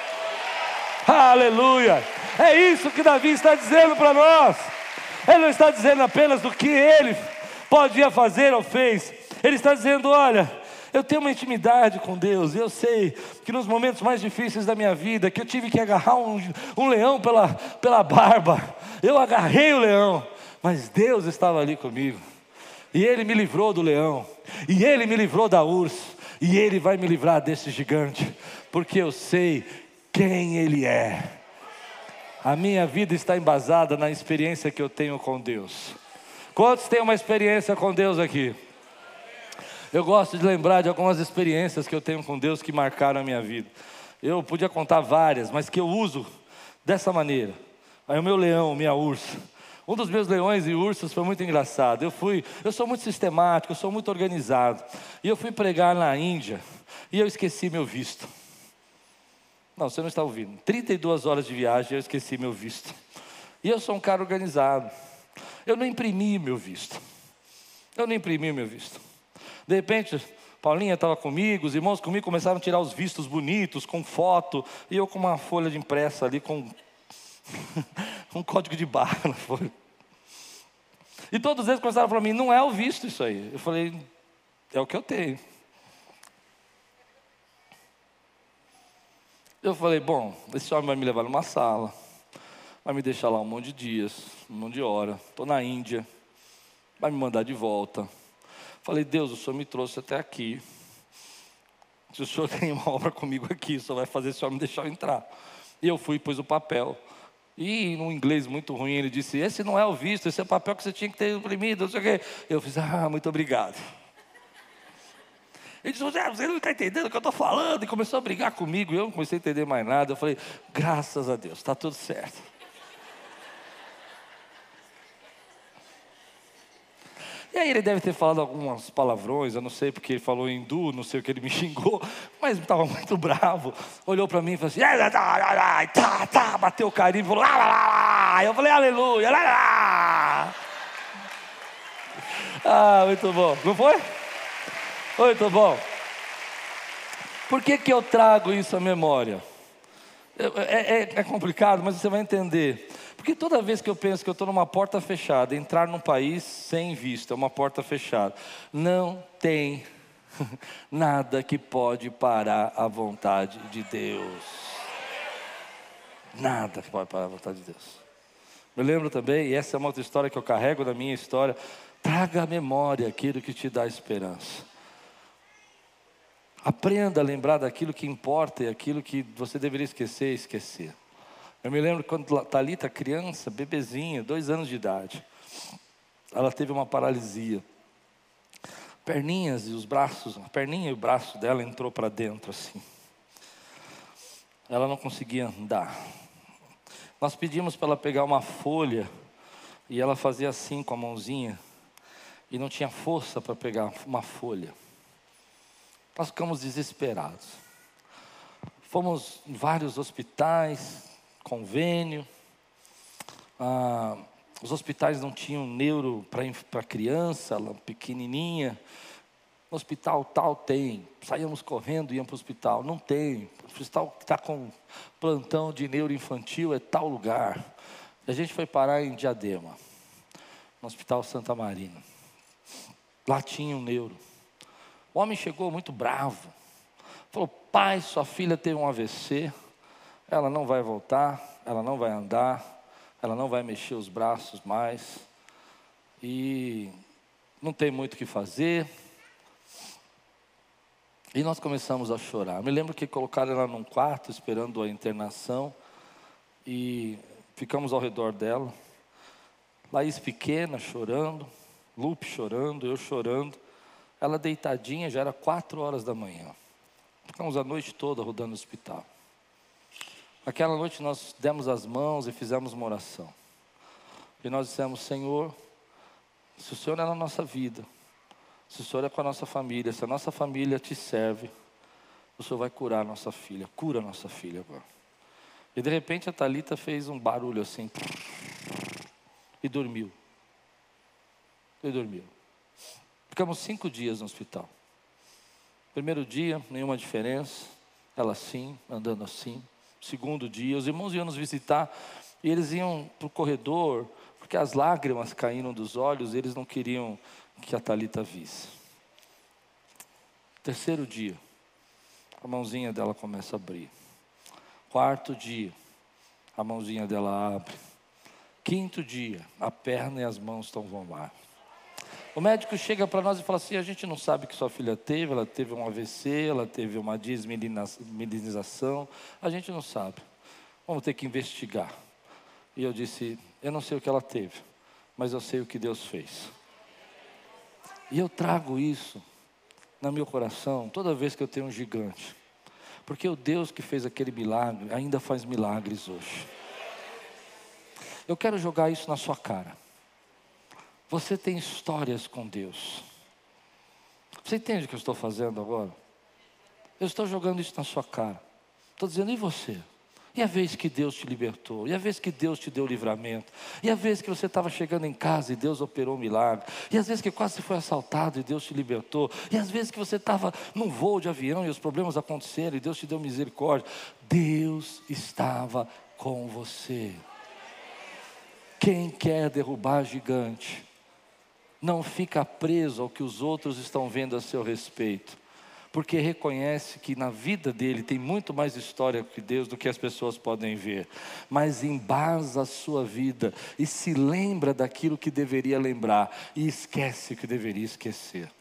Aleluia. É isso que Davi está dizendo para nós. Ele não está dizendo apenas do que ele podia fazer ou fez. Ele está dizendo: olha, eu tenho uma intimidade com Deus, e eu sei que nos momentos mais difíceis da minha vida, que eu tive que agarrar um, um leão pela, pela barba, eu agarrei o leão, mas Deus estava ali comigo, e Ele me livrou do leão, e Ele me livrou da urso, e Ele vai me livrar desse gigante, porque eu sei quem Ele é. A minha vida está embasada na experiência que eu tenho com Deus. Quantos têm uma experiência com Deus aqui? Eu gosto de lembrar de algumas experiências que eu tenho com Deus que marcaram a minha vida. Eu podia contar várias, mas que eu uso dessa maneira. Aí o meu leão, minha ursa. Um dos meus leões e ursos foi muito engraçado. Eu fui, eu sou muito sistemático, eu sou muito organizado. E eu fui pregar na Índia e eu esqueci meu visto. Não, você não está ouvindo. trinta e duas horas de viagem, eu esqueci meu visto. E eu sou um cara organizado. Eu não imprimi meu visto. Eu não imprimi meu visto. De repente, Paulinha estava comigo, os irmãos comigo começaram a tirar os vistos bonitos, com foto, e eu com uma folha de impressa ali, com um código de barra na folha. E todos eles começaram a falar para mim: não é o visto isso aí. Eu falei: é o que eu tenho. Eu falei: bom, esse homem vai me levar numa sala, vai me deixar lá um monte de dias, um monte de hora, estou na Índia, vai me mandar de volta. Falei: Deus, o Senhor me trouxe até aqui, se o Senhor tem uma obra comigo aqui, o Senhor vai fazer esse homem me deixar eu entrar. E eu fui e pus o papel, e num inglês muito ruim ele disse: esse não é o visto, esse é o papel que você tinha que ter imprimido, não sei o quê. Eu fiz: ah, muito obrigado. Ele disse: você não está entendendo o que eu estou falando, e começou a brigar comigo, e eu não comecei a entender mais nada. Eu falei: graças a Deus, está tudo certo. E aí ele deve ter falado algumas palavrões, eu não sei porque ele falou hindu, não sei o que ele me xingou, mas estava muito bravo. Olhou para mim e falou assim: tá, tá, bateu o carimbo, falou: lá, lá, lá. Eu falei: aleluia, lá, lá. Ah, muito bom, não foi? Muito bom. Por que que eu trago isso à memória? É, é, é complicado, mas você vai entender. Porque toda vez que eu penso que eu estou numa porta fechada, entrar num país sem visto, é uma porta fechada. Não tem nada que pode parar a vontade de Deus. Nada que pode parar a vontade de Deus. Me lembro também, e essa é uma outra história que eu carrego na minha história: traga à memória aquilo que te dá esperança. Aprenda a lembrar daquilo que importa e aquilo que você deveria esquecer, esquecer. Eu me lembro quando Thalita, criança, bebezinha, dois anos de idade, ela teve uma paralisia. Perninhas e os braços, a perninha e o braço dela entrou para dentro assim. Ela não conseguia andar. Nós pedimos para ela pegar uma folha e ela fazia assim com a mãozinha e não tinha força para pegar uma folha. Nós ficamos desesperados. Fomos em vários hospitais, convênio. Ah, os hospitais não tinham neuro para criança, ela pequenininha. No hospital tal tem. Saíamos correndo, íamos para o hospital. Não tem. O hospital que está com plantão de neuro infantil é tal lugar. E a gente foi parar em Diadema, no Hospital Santa Marina. Lá tinha um neuro. O homem chegou muito bravo. Falou: pai, sua filha teve um A V C. Ela não vai voltar, ela não vai andar, ela não vai mexer os braços mais. E não tem muito o que fazer. E nós começamos a chorar. Me lembro que colocaram ela num quarto esperando a internação. e ficamos ao redor dela. Laís pequena, chorando, Lupe chorando, eu chorando, ela deitadinha, já era quatro horas da manhã. Ficamos a noite toda rodando no hospital. Aquela noite nós demos as mãos e fizemos uma oração. E nós dissemos: Senhor, se o Senhor é na nossa vida, se o Senhor é com a nossa família, se a nossa família te serve, o Senhor vai curar a nossa filha, cura a nossa filha agora. E de repente a Thalita fez um barulho assim, e dormiu. E dormiu. Ficamos cinco dias no hospital. Primeiro dia, nenhuma diferença, ela assim, andando assim. Segundo dia, os irmãos iam nos visitar, e eles iam para o corredor, porque as lágrimas caíram dos olhos, e eles não queriam que a Thalita visse. Terceiro dia, a mãozinha dela começa a abrir. Quarto dia, a mãozinha dela abre. Quinto dia, a perna e as mãos estão no ar. O médico chega para nós e fala assim: a gente não sabe o que sua filha teve, ela teve um A V C, ela teve uma desmilinização, a gente não sabe, vamos ter que investigar. E eu disse: eu não sei o que ela teve, mas eu sei o que Deus fez. E eu trago isso no meu coração toda vez que eu tenho um gigante, porque o Deus que fez aquele milagre ainda faz milagres hoje. Eu quero jogar isso na sua cara. Você tem histórias com Deus. Você entende o que eu estou fazendo agora? Eu estou jogando isso na sua cara. Estou dizendo: e você? E a vez que Deus te libertou? E a vez que Deus te deu livramento? E a vez que você estava chegando em casa e Deus operou um milagre? E às vezes que quase foi assaltado e Deus te libertou? E às vezes que você estava num voo de avião e os problemas aconteceram e Deus te deu misericórdia? Deus estava com você. Quem quer derrubar gigante não fica preso ao que os outros estão vendo a seu respeito, porque reconhece que na vida dele tem muito mais história que Deus do que as pessoas podem ver, mas embasa a sua vida e se lembra daquilo que deveria lembrar e esquece o que deveria esquecer.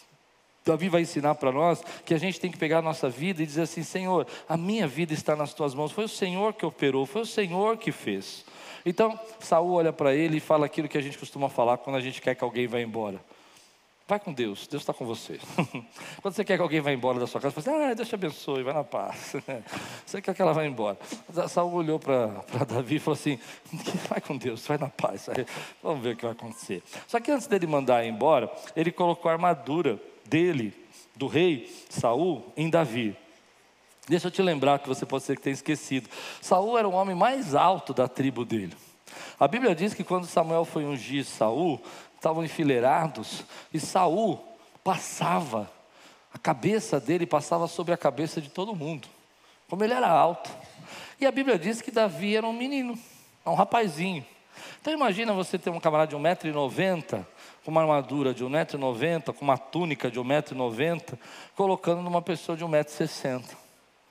Davi vai ensinar para nós que a gente tem que pegar a nossa vida e dizer assim: Senhor, a minha vida está nas tuas mãos, foi o Senhor que operou, foi o Senhor que fez. Então, Saul olha para ele e fala aquilo que a gente costuma falar quando a gente quer que alguém vá embora: vai com Deus, Deus está com você. Quando você quer que alguém vá embora da sua casa, você fala assim: ah, Deus te abençoe, vai na paz. Você quer que ela vá embora. Saul olhou para Davi e falou assim: vai com Deus, vai na paz. Aí, vamos ver o que vai acontecer. Só que antes dele mandar ir embora, ele colocou a armadura dele, do rei Saul, em Davi. Deixa eu te lembrar, que você pode ser que tenha esquecido. Saul era o homem mais alto da tribo dele. A Bíblia diz que quando Samuel foi ungir Saul, estavam enfileirados, e Saul passava, a cabeça dele passava sobre a cabeça de todo mundo, como ele era alto. E a Bíblia diz que Davi era um menino, um rapazinho. Então imagina você ter um camarada de um metro e noventa, com uma armadura de um metro e noventa, com uma túnica de um metro e noventa, colocando numa pessoa de um metro e sessenta.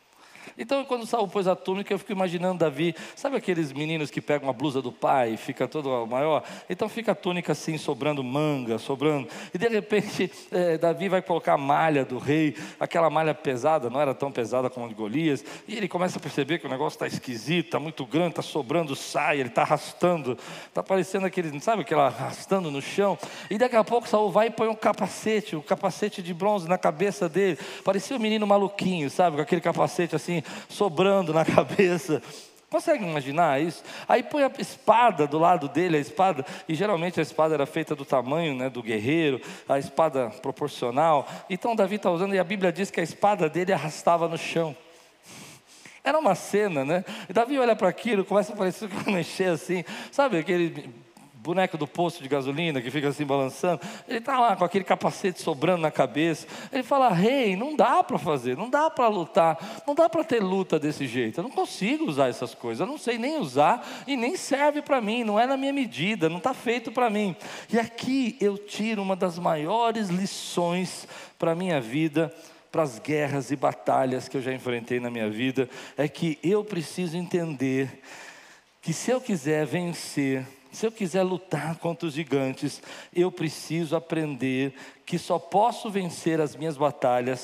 Então, quando Saul pôs a túnica, eu fico imaginando Davi, sabe aqueles meninos que pegam a blusa do pai e fica todo maior? Então fica a túnica assim, sobrando manga, sobrando, e de repente é, Davi vai colocar a malha do rei, aquela malha pesada, não era tão pesada como a de Golias, e ele começa a perceber que o negócio está esquisito, está muito grande, está sobrando saia, ele está arrastando, está parecendo aquele, sabe aquela arrastando no chão, e daqui a pouco Saul vai e põe um capacete, um capacete de bronze na cabeça dele, parecia um menino maluquinho, sabe, com aquele capacete assim, sobrando na cabeça. Consegue imaginar isso? Aí põe a espada do lado dele, a espada, e geralmente a espada era feita do tamanho, né, do guerreiro, a espada proporcional. Então Davi está usando, e a Bíblia diz que a espada dele arrastava no chão. Era uma cena, né? E Davi olha para aquilo, começa a parecer que vai mexer assim, sabe aquele boneco do posto de gasolina que fica assim balançando? Ele está lá com aquele capacete sobrando na cabeça. Ele fala: rei, não dá para fazer, não dá para lutar, não dá para ter luta desse jeito, eu não consigo usar essas coisas, eu não sei nem usar e nem serve para mim, não é na minha medida, não está feito para mim. E aqui eu tiro uma das maiores lições para a minha vida, para as guerras e batalhas que eu já enfrentei na minha vida, é que eu preciso entender que se eu quiser vencer, se eu quiser lutar contra os gigantes, eu preciso aprender que só posso vencer as minhas batalhas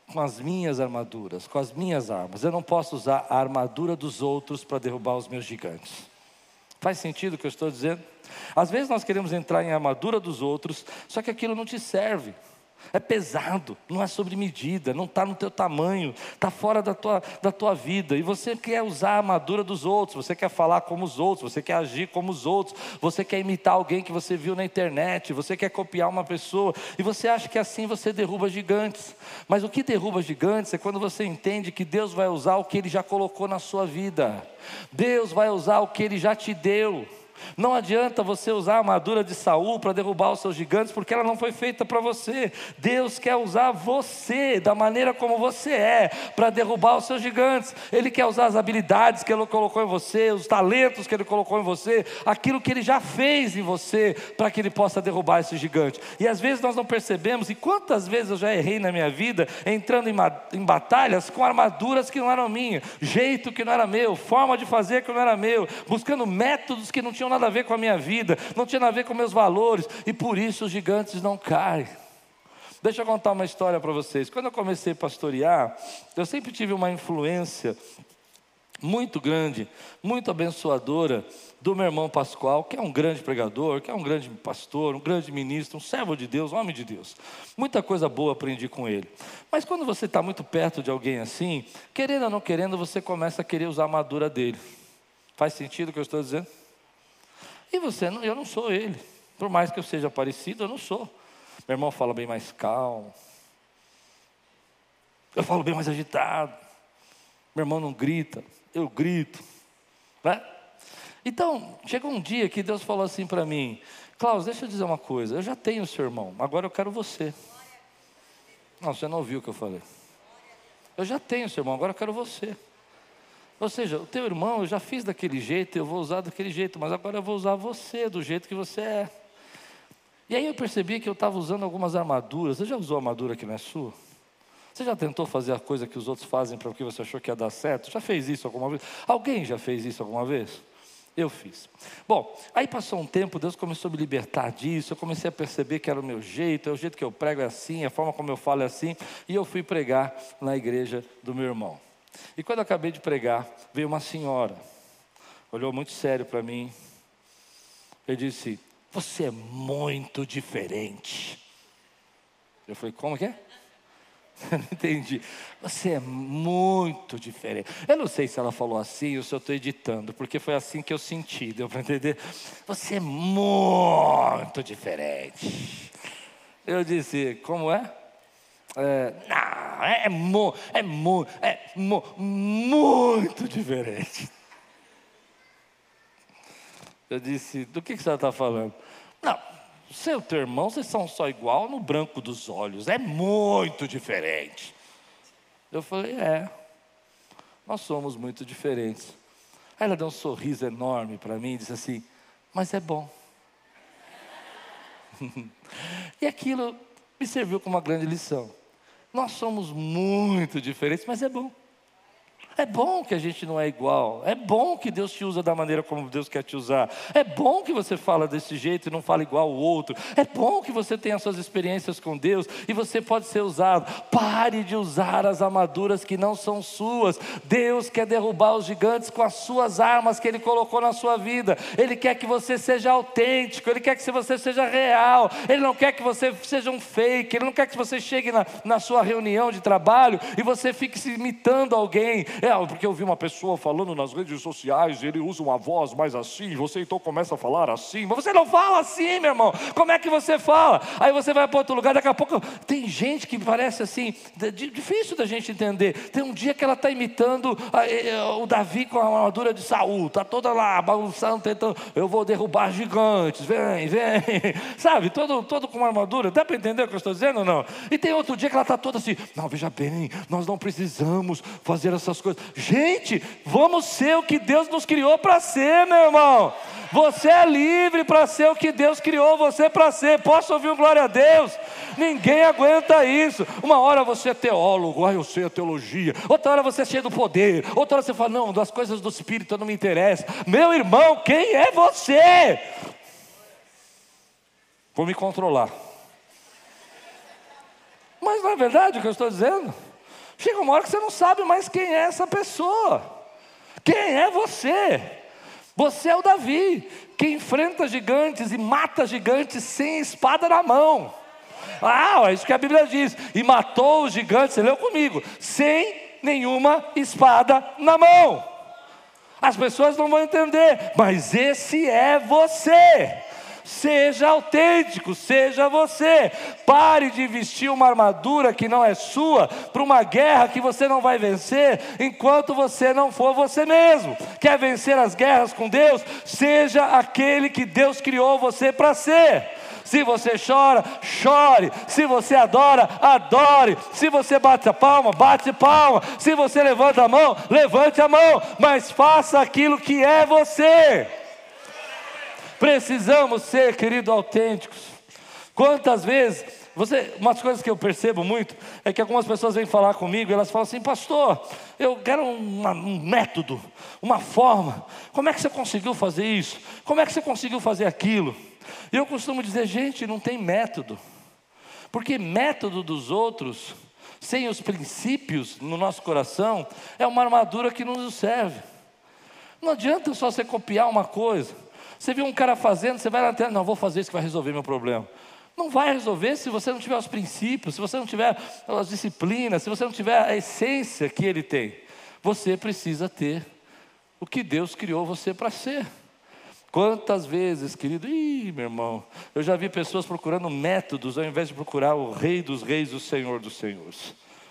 com as minhas armaduras, com as minhas armas. Eu não posso usar a armadura dos outros para derrubar os meus gigantes. Faz sentido o que eu estou dizendo? Às vezes nós queremos entrar em armadura dos outros, só que aquilo não te serve. É pesado, não é sobre medida, não está no teu tamanho, está fora da tua, da tua vida. E você quer usar a armadura dos outros, você quer falar como os outros, você quer agir como os outros, você quer imitar alguém que você viu na internet, você quer copiar uma pessoa, e você acha que assim você derruba gigantes. Mas o que derruba gigantes é quando você entende que Deus vai usar o que Ele já colocou na sua vida. Deus vai usar o que Ele já te deu. Não adianta você usar a armadura de Saul para derrubar os seus gigantes, porque ela não foi feita para você. Deus quer usar você, da maneira como você é, para derrubar os seus gigantes. Ele quer usar as habilidades que Ele colocou em você, os talentos que Ele colocou em você, aquilo que Ele já fez em você, para que Ele possa derrubar esse gigante. E às vezes nós não percebemos, e quantas vezes eu já errei na minha vida, entrando em, em batalhas com armaduras que não eram minhas, jeito que não era meu, forma de fazer que não era meu, buscando métodos que não tinham nada a ver com a minha vida, não tinha nada a ver com meus valores, e por isso os gigantes não caem. Deixa eu contar uma história para vocês. Quando eu comecei a pastorear, eu sempre tive uma influência muito grande, muito abençoadora do meu irmão Pascoal, que é um grande pregador, que é um grande pastor, um grande ministro, um servo de Deus, um homem de Deus. Muita coisa boa aprendi com ele. Mas quando você está muito perto de alguém assim, querendo ou não querendo, você começa a querer usar a armadura dele. Faz sentido o que eu estou dizendo? E você, eu não sou ele. Por mais que eu seja parecido, eu não sou. Meu irmão fala bem mais calmo. Eu falo bem mais agitado. Meu irmão não grita, eu grito, né? Então, chegou um dia que Deus falou assim para mim: Klaus, deixa eu dizer uma coisa, eu já tenho o seu irmão, agora eu quero você. Não, você não ouviu o que eu falei. Eu já tenho o seu irmão, agora eu quero você. Ou seja, o teu irmão eu já fiz daquele jeito, eu vou usar daquele jeito, mas agora eu vou usar você do jeito que você é. E aí eu percebi que eu estava usando algumas armaduras. Você já usou armadura que não é sua? Você já tentou fazer a coisa que os outros fazem para o que você achou que ia dar certo? Já fez isso alguma vez? Alguém já fez isso alguma vez? Eu fiz. Bom, aí passou um tempo, Deus começou a me libertar disso, eu comecei a perceber que era o meu jeito, é o jeito que eu prego é assim, a forma como eu falo é assim, e eu fui pregar na igreja do meu irmão. E quando eu acabei de pregar, veio uma senhora, olhou muito sério para mim, e disse: você é muito diferente. Eu falei: como que é? Eu não entendi. Você é muito diferente. Eu não sei se ela falou assim ou se eu estou editando, porque foi assim que eu senti, deu para entender? Você é muito diferente. Eu disse: como é? É, não, é, mu, é, mu, é mu, muito diferente. Eu disse: do que, que você está falando? Não, você e o teu irmão, vocês são só igual no branco dos olhos, é muito diferente. Eu falei: é, nós somos muito diferentes. Aí ela deu um sorriso enorme para mim e disse assim: mas é bom. E aquilo me serviu como uma grande lição. Nós somos muito diferentes, mas é bom. É bom que a gente não é igual. É bom que Deus te usa da maneira como Deus quer te usar. É bom que você fala desse jeito e não fala igual ao outro. É bom que você tenha suas experiências com Deus e você pode ser usado. Pare de usar as armaduras que não são suas. Deus quer derrubar os gigantes com as suas armas que Ele colocou na sua vida. Ele quer que você seja autêntico. Ele quer que você seja real. Ele não quer que você seja um fake. Ele não quer que você chegue na, na sua reunião de trabalho e você fique se imitando alguém. É, porque eu vi uma pessoa falando nas redes sociais, ele usa uma voz mais assim, você então começa a falar assim, mas você não fala assim, meu irmão, como é que você fala? Aí você vai para outro lugar, daqui a pouco, tem gente que parece assim, difícil da gente entender. Tem um dia que ela está imitando a, o Davi com a armadura de Saul, está toda lá, balançando, tentando, eu vou derrubar gigantes, vem, vem, sabe, todo, todo com uma armadura, dá para entender o que eu estou dizendo ou não? E tem outro dia que ela está toda assim, não, veja bem, nós não precisamos fazer essas coisas. Gente, vamos ser o que Deus nos criou para ser, meu irmão. Você é livre para ser o que Deus criou você para ser. Posso ouvir um glória a Deus? Ninguém aguenta isso. Uma hora você é teólogo, ah, eu sei a teologia. Outra hora você é cheio do poder. Outra hora você fala, não, das coisas do Espírito não me interessa. Meu irmão, quem é você? Vou me controlar. Mas não é verdade o que eu estou dizendo? Chega uma hora que você não sabe mais quem é essa pessoa. Quem é você? Você é o Davi, que enfrenta gigantes e mata gigantes sem espada na mão. Ah, é isso que a Bíblia diz. E matou os gigantes, você leu comigo, sem nenhuma espada na mão. As pessoas não vão entender, mas esse é você. Seja autêntico, seja você. Pare de vestir uma armadura que não é sua, para uma guerra que você não vai vencer, enquanto você não for você mesmo. Quer vencer as guerras com Deus? Seja aquele que Deus criou você para ser. Se você chora, chore. Se você adora, adore. Se você bate a palma, bate palma. Se você levanta a mão, levante a mão. Mas faça aquilo que é você. Precisamos ser, querido, autênticos. Quantas vezes, você, umas coisas que eu percebo muito, é que algumas pessoas vêm falar comigo, e elas falam assim: pastor, eu quero uma, um método, uma forma. Como é que você conseguiu fazer isso? Como é que você conseguiu fazer aquilo? E eu costumo dizer, gente, não tem método. Porque método dos outros, sem os princípios no nosso coração, é uma armadura que não nos serve. Não adianta só você copiar uma coisa. Você viu um cara fazendo, você vai lá até, não, vou fazer isso que vai resolver meu problema. Não vai resolver se você não tiver os princípios, se você não tiver as disciplinas, se você não tiver a essência que ele tem. Você precisa ter o que Deus criou você para ser. Quantas vezes, querido, ih, meu irmão, eu já vi pessoas procurando métodos ao invés de procurar o Rei dos Reis, o Senhor dos Senhores.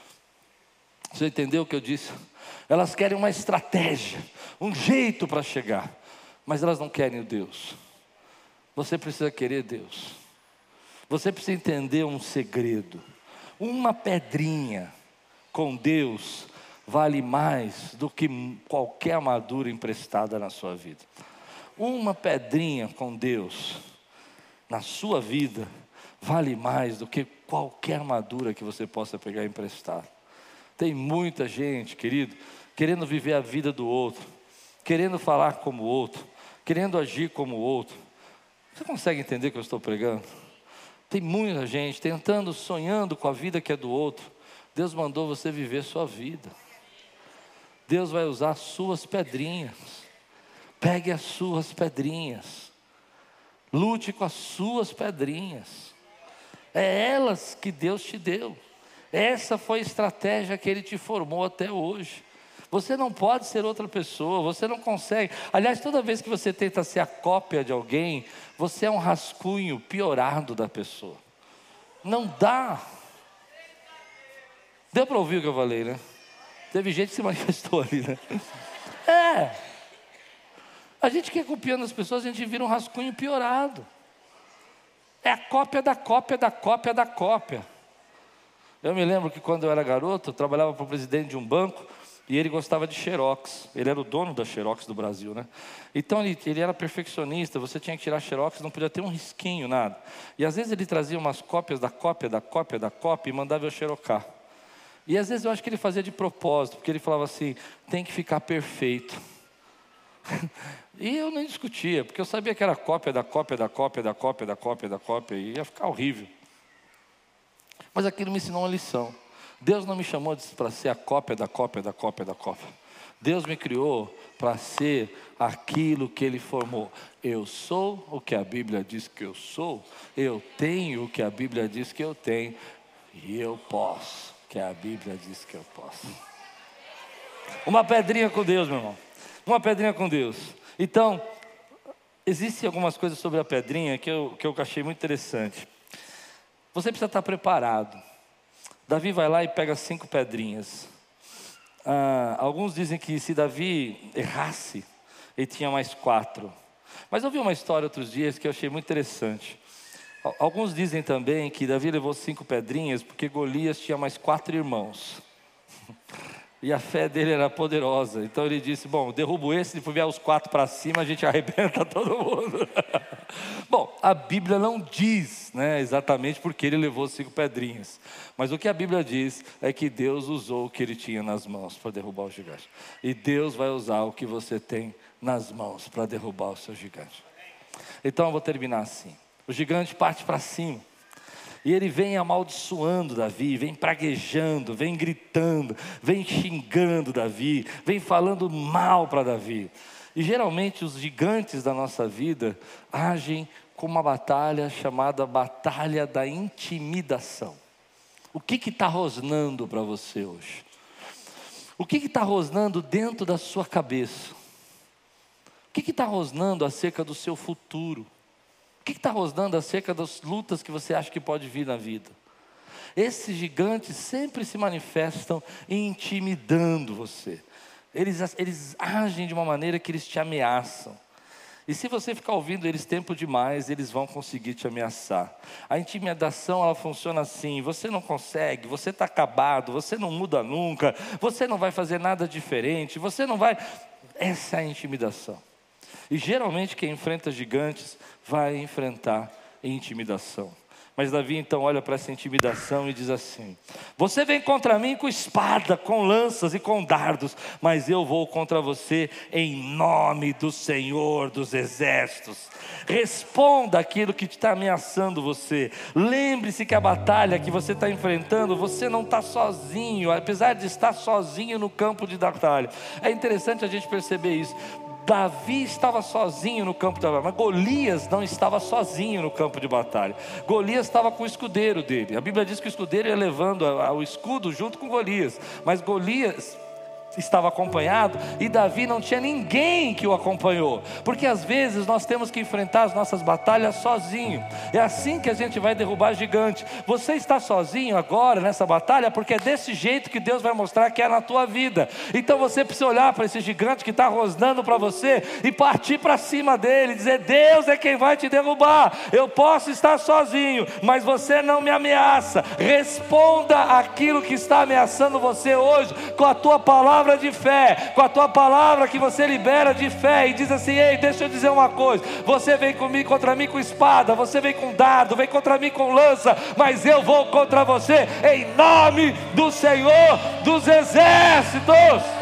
Você entendeu o que eu disse? Elas querem uma estratégia, um jeito para chegar, mas elas não querem o Deus. Você precisa querer Deus. Você precisa entender um segredo. Uma pedrinha com Deus vale mais do que qualquer armadura emprestada na sua vida. Uma pedrinha com Deus na sua vida vale mais do que qualquer armadura que você possa pegar emprestado. Tem muita gente, querido, querendo viver a vida do outro, querendo falar como o outro, querendo agir como o outro. Você consegue entender o que eu estou pregando? Tem muita gente tentando, sonhando com a vida que é do outro. Deus mandou você viver sua vida. Deus vai usar as suas pedrinhas. Pegue as suas pedrinhas. Lute com as suas pedrinhas. É elas que Deus te deu. Essa foi a estratégia que Ele te formou até hoje. Você não pode ser outra pessoa, você não consegue. Aliás, toda vez que você tenta ser a cópia de alguém, você é um rascunho piorado da pessoa. Não dá. Deu para ouvir o que eu falei, né? Teve gente que se manifestou ali, né? É. A gente que é copiando as pessoas, a gente vira um rascunho piorado. É a cópia da cópia da cópia da cópia. Eu me lembro que quando eu era garoto, eu trabalhava para o presidente de um banco, e ele gostava de xerox. Ele era o dono da xerox do Brasil, né? Então ele, ele era perfeccionista, você tinha que tirar xerox, não podia ter um risquinho, nada. E às vezes ele trazia umas cópias da cópia, da cópia, da cópia e mandava eu xerocar. E às vezes eu acho que ele fazia de propósito, porque ele falava assim, tem que ficar perfeito. E eu nem discutia, porque eu sabia que era cópia da cópia, da cópia, da cópia, da cópia, da cópia, e ia ficar horrível. Mas aquilo me ensinou uma lição. Deus não me chamou para ser a cópia da cópia da cópia da cópia. Deus me criou para ser aquilo que Ele formou. Eu sou o que a Bíblia diz que eu sou. Eu tenho o que a Bíblia diz que eu tenho. E eu posso o que a Bíblia diz que eu posso. Uma pedrinha com Deus, meu irmão. Uma pedrinha com Deus. Então, existem algumas coisas sobre a pedrinha que eu, que eu achei muito interessante. Você precisa estar preparado. Davi vai lá e pega cinco pedrinhas. Ah, alguns dizem que se Davi errasse, ele tinha mais quatro. Mas eu vi uma história outros dias que eu achei muito interessante. Alguns dizem também que Davi levou cinco pedrinhas porque Golias tinha mais quatro irmãos. E a fé dele era poderosa. Então ele disse, bom, derrubo esse, se vier os quatro para cima, a gente arrebenta todo mundo. Bom, a Bíblia não diz, né, exatamente porque ele levou cinco pedrinhas. Mas o que a Bíblia diz é que Deus usou o que ele tinha nas mãos para derrubar o gigante. E Deus vai usar o que você tem nas mãos para derrubar o seu gigante. Então eu vou terminar assim. O gigante parte para cima. E ele vem amaldiçoando Davi, vem praguejando, vem gritando, vem xingando Davi, vem falando mal para Davi. E geralmente os gigantes da nossa vida agem com uma batalha chamada batalha da intimidação. O que está rosnando para você hoje? O que está rosnando dentro da sua cabeça? O que está rosnando acerca do seu futuro? O que está rosnando acerca das lutas que você acha que pode vir na vida? Esses gigantes sempre se manifestam intimidando você. Eles, eles agem de uma maneira que eles te ameaçam. E se você ficar ouvindo eles tempo demais, eles vão conseguir te ameaçar. A intimidação, ela funciona assim: você não consegue, você está acabado, você não muda nunca, você não vai fazer nada diferente, você não vai... Essa é a intimidação. E geralmente quem enfrenta gigantes vai enfrentar intimidação. Mas Davi então olha para essa intimidação e diz assim: você vem contra mim com espada, com lanças e com dardos, mas eu vou contra você em nome do Senhor dos Exércitos. Responda aquilo que está ameaçando você. Lembre-se que a batalha que você está enfrentando, você não está sozinho, apesar de estar sozinho no campo de batalha. É interessante a gente perceber isso. Davi estava sozinho no campo de batalha, mas Golias não estava sozinho no campo de batalha. Golias estava com o escudeiro dele. A Bíblia diz que o escudeiro ia levando o escudo junto com Golias, mas Golias estava acompanhado e Davi não tinha ninguém que o acompanhou, porque às vezes nós temos que enfrentar as nossas batalhas sozinho. É assim que a gente vai derrubar gigante. Você está sozinho agora nessa batalha porque é desse jeito que Deus vai mostrar que é na tua vida. Então você precisa olhar para esse gigante que está rosnando para você e partir para cima dele, dizer: Deus é quem vai te derrubar. Eu posso estar sozinho, mas você não me ameaça. Responda aquilo que está ameaçando você hoje com a tua palavra de fé, com a tua palavra que você libera de fé, e diz assim: ei, deixa eu dizer uma coisa, você vem comigo, contra mim com espada, você vem com dardo, vem contra mim com lança, mas eu vou contra você em nome do Senhor dos Exércitos.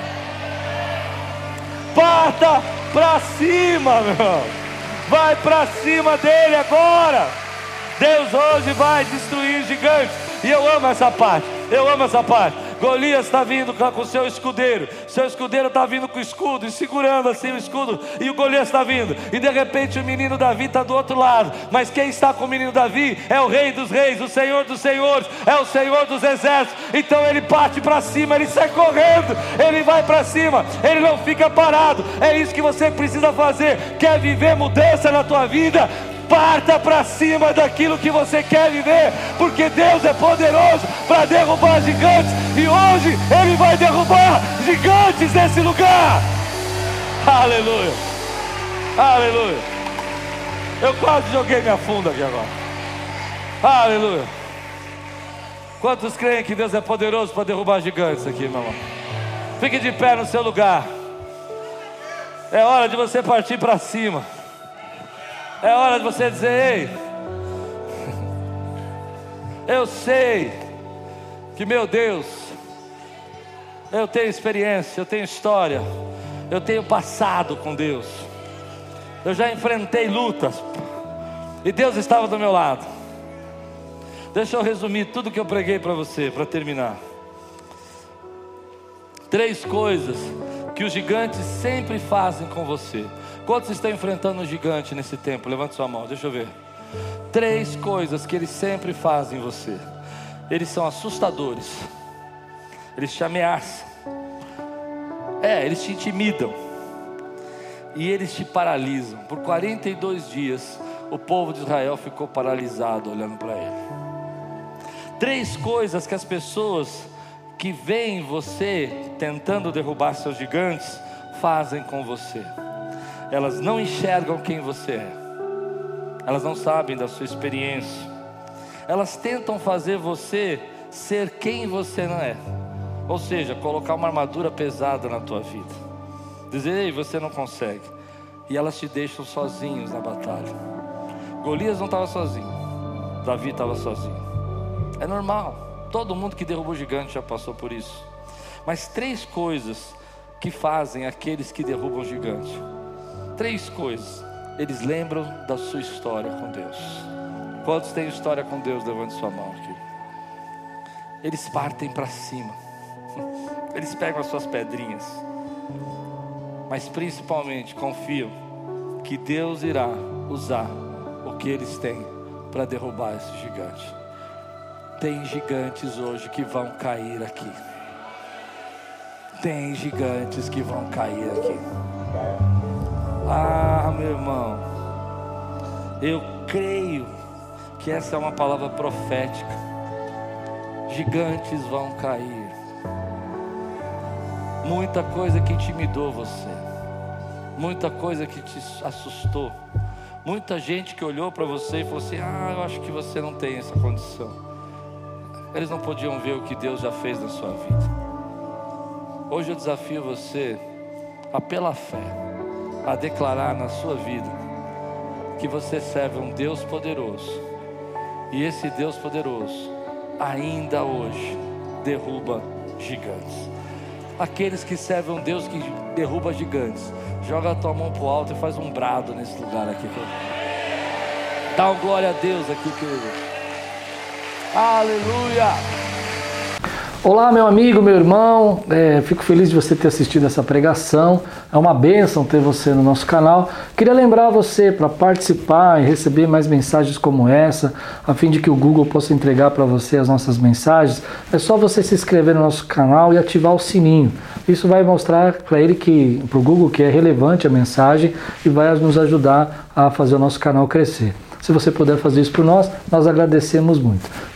Parta para cima, meu irmão. Vai para cima dele agora. Deus hoje vai destruir gigantes. E eu amo essa parte, eu amo essa parte. Golias está vindo com o seu escudeiro, seu escudeiro está vindo com o escudo e segurando assim o escudo, e o Golias está vindo, e de repente o menino Davi está do outro lado. Mas quem está com o menino Davi é o Rei dos Reis, o Senhor dos Senhores, é o Senhor dos Exércitos. Então ele parte para cima, ele sai correndo, ele vai para cima, ele não fica parado. É isso que você precisa fazer. Quer viver mudança na tua vida? Parta para cima daquilo que você quer viver, porque Deus é poderoso para derrubar gigantes, e hoje Ele vai derrubar gigantes nesse lugar. Aleluia, aleluia. Eu quase joguei minha funda aqui agora. Aleluia. Quantos creem que Deus é poderoso para derrubar gigantes aqui, meu irmão? Fique de pé no seu lugar. É hora de você partir para cima. É hora de você dizer: ei, eu sei que, meu Deus, eu tenho experiência, eu tenho história, eu tenho passado com Deus, eu já enfrentei lutas e Deus estava do meu lado. Deixa eu resumir tudo que eu preguei para você, para terminar. Três coisas que os gigantes sempre fazem com você. Quantos estão enfrentando um gigante nesse tempo? Levante sua mão, deixa eu ver. Três coisas que eles sempre fazem em você. Eles são assustadores, eles te ameaçam, é, eles te intimidam, e eles te paralisam. Por quarenta e dois dias o povo de Israel ficou paralisado olhando para ele. Três coisas que as pessoas que veem você tentando derrubar seus gigantes fazem com você. Elas não enxergam quem você é, elas não sabem da sua experiência, elas tentam fazer você ser quem você não é. Ou seja, colocar uma armadura pesada na tua vida, dizer: ei, você não consegue. E elas te deixam sozinhos na batalha. Golias não estava sozinho, Davi estava sozinho. É normal, todo mundo que derrubou o gigante já passou por isso. Mas três coisas que fazem aqueles que derrubam o gigante. Três coisas: eles lembram da sua história com Deus. Quantos têm história com Deus? Levante sua mão aqui. Eles partem para cima. Eles pegam as suas pedrinhas, mas principalmente confiam que Deus irá usar o que eles têm para derrubar esse gigante. Tem gigantes hoje que vão cair aqui. Tem gigantes que vão cair aqui. Ah, meu irmão, eu creio que essa é uma palavra profética. Gigantes vão cair. Muita coisa que intimidou você, muita coisa que te assustou, muita gente que olhou para você e falou assim: ah, eu acho que você não tem essa condição. Eles não podiam ver o que Deus já fez na sua vida. Hoje eu desafio você a, pela fé, a declarar na sua vida que você serve um Deus poderoso, e esse Deus poderoso ainda hoje derruba gigantes. Aqueles que servem um Deus que derruba gigantes, joga a tua mão para o alto e faz um brado nesse lugar aqui. Dá um glória a Deus aqui, querido. Aleluia! Olá, meu amigo, meu irmão, é, fico feliz de você ter assistido essa pregação. É uma bênção ter você no nosso canal. Queria lembrar você para participar e receber mais mensagens como essa, a fim de que o Google possa entregar para você as nossas mensagens. É só você se inscrever no nosso canal e ativar o sininho. Isso vai mostrar para ele que, para o Google, que é relevante a mensagem e vai nos ajudar a fazer o nosso canal crescer. Se você puder fazer isso por nós, nós agradecemos muito.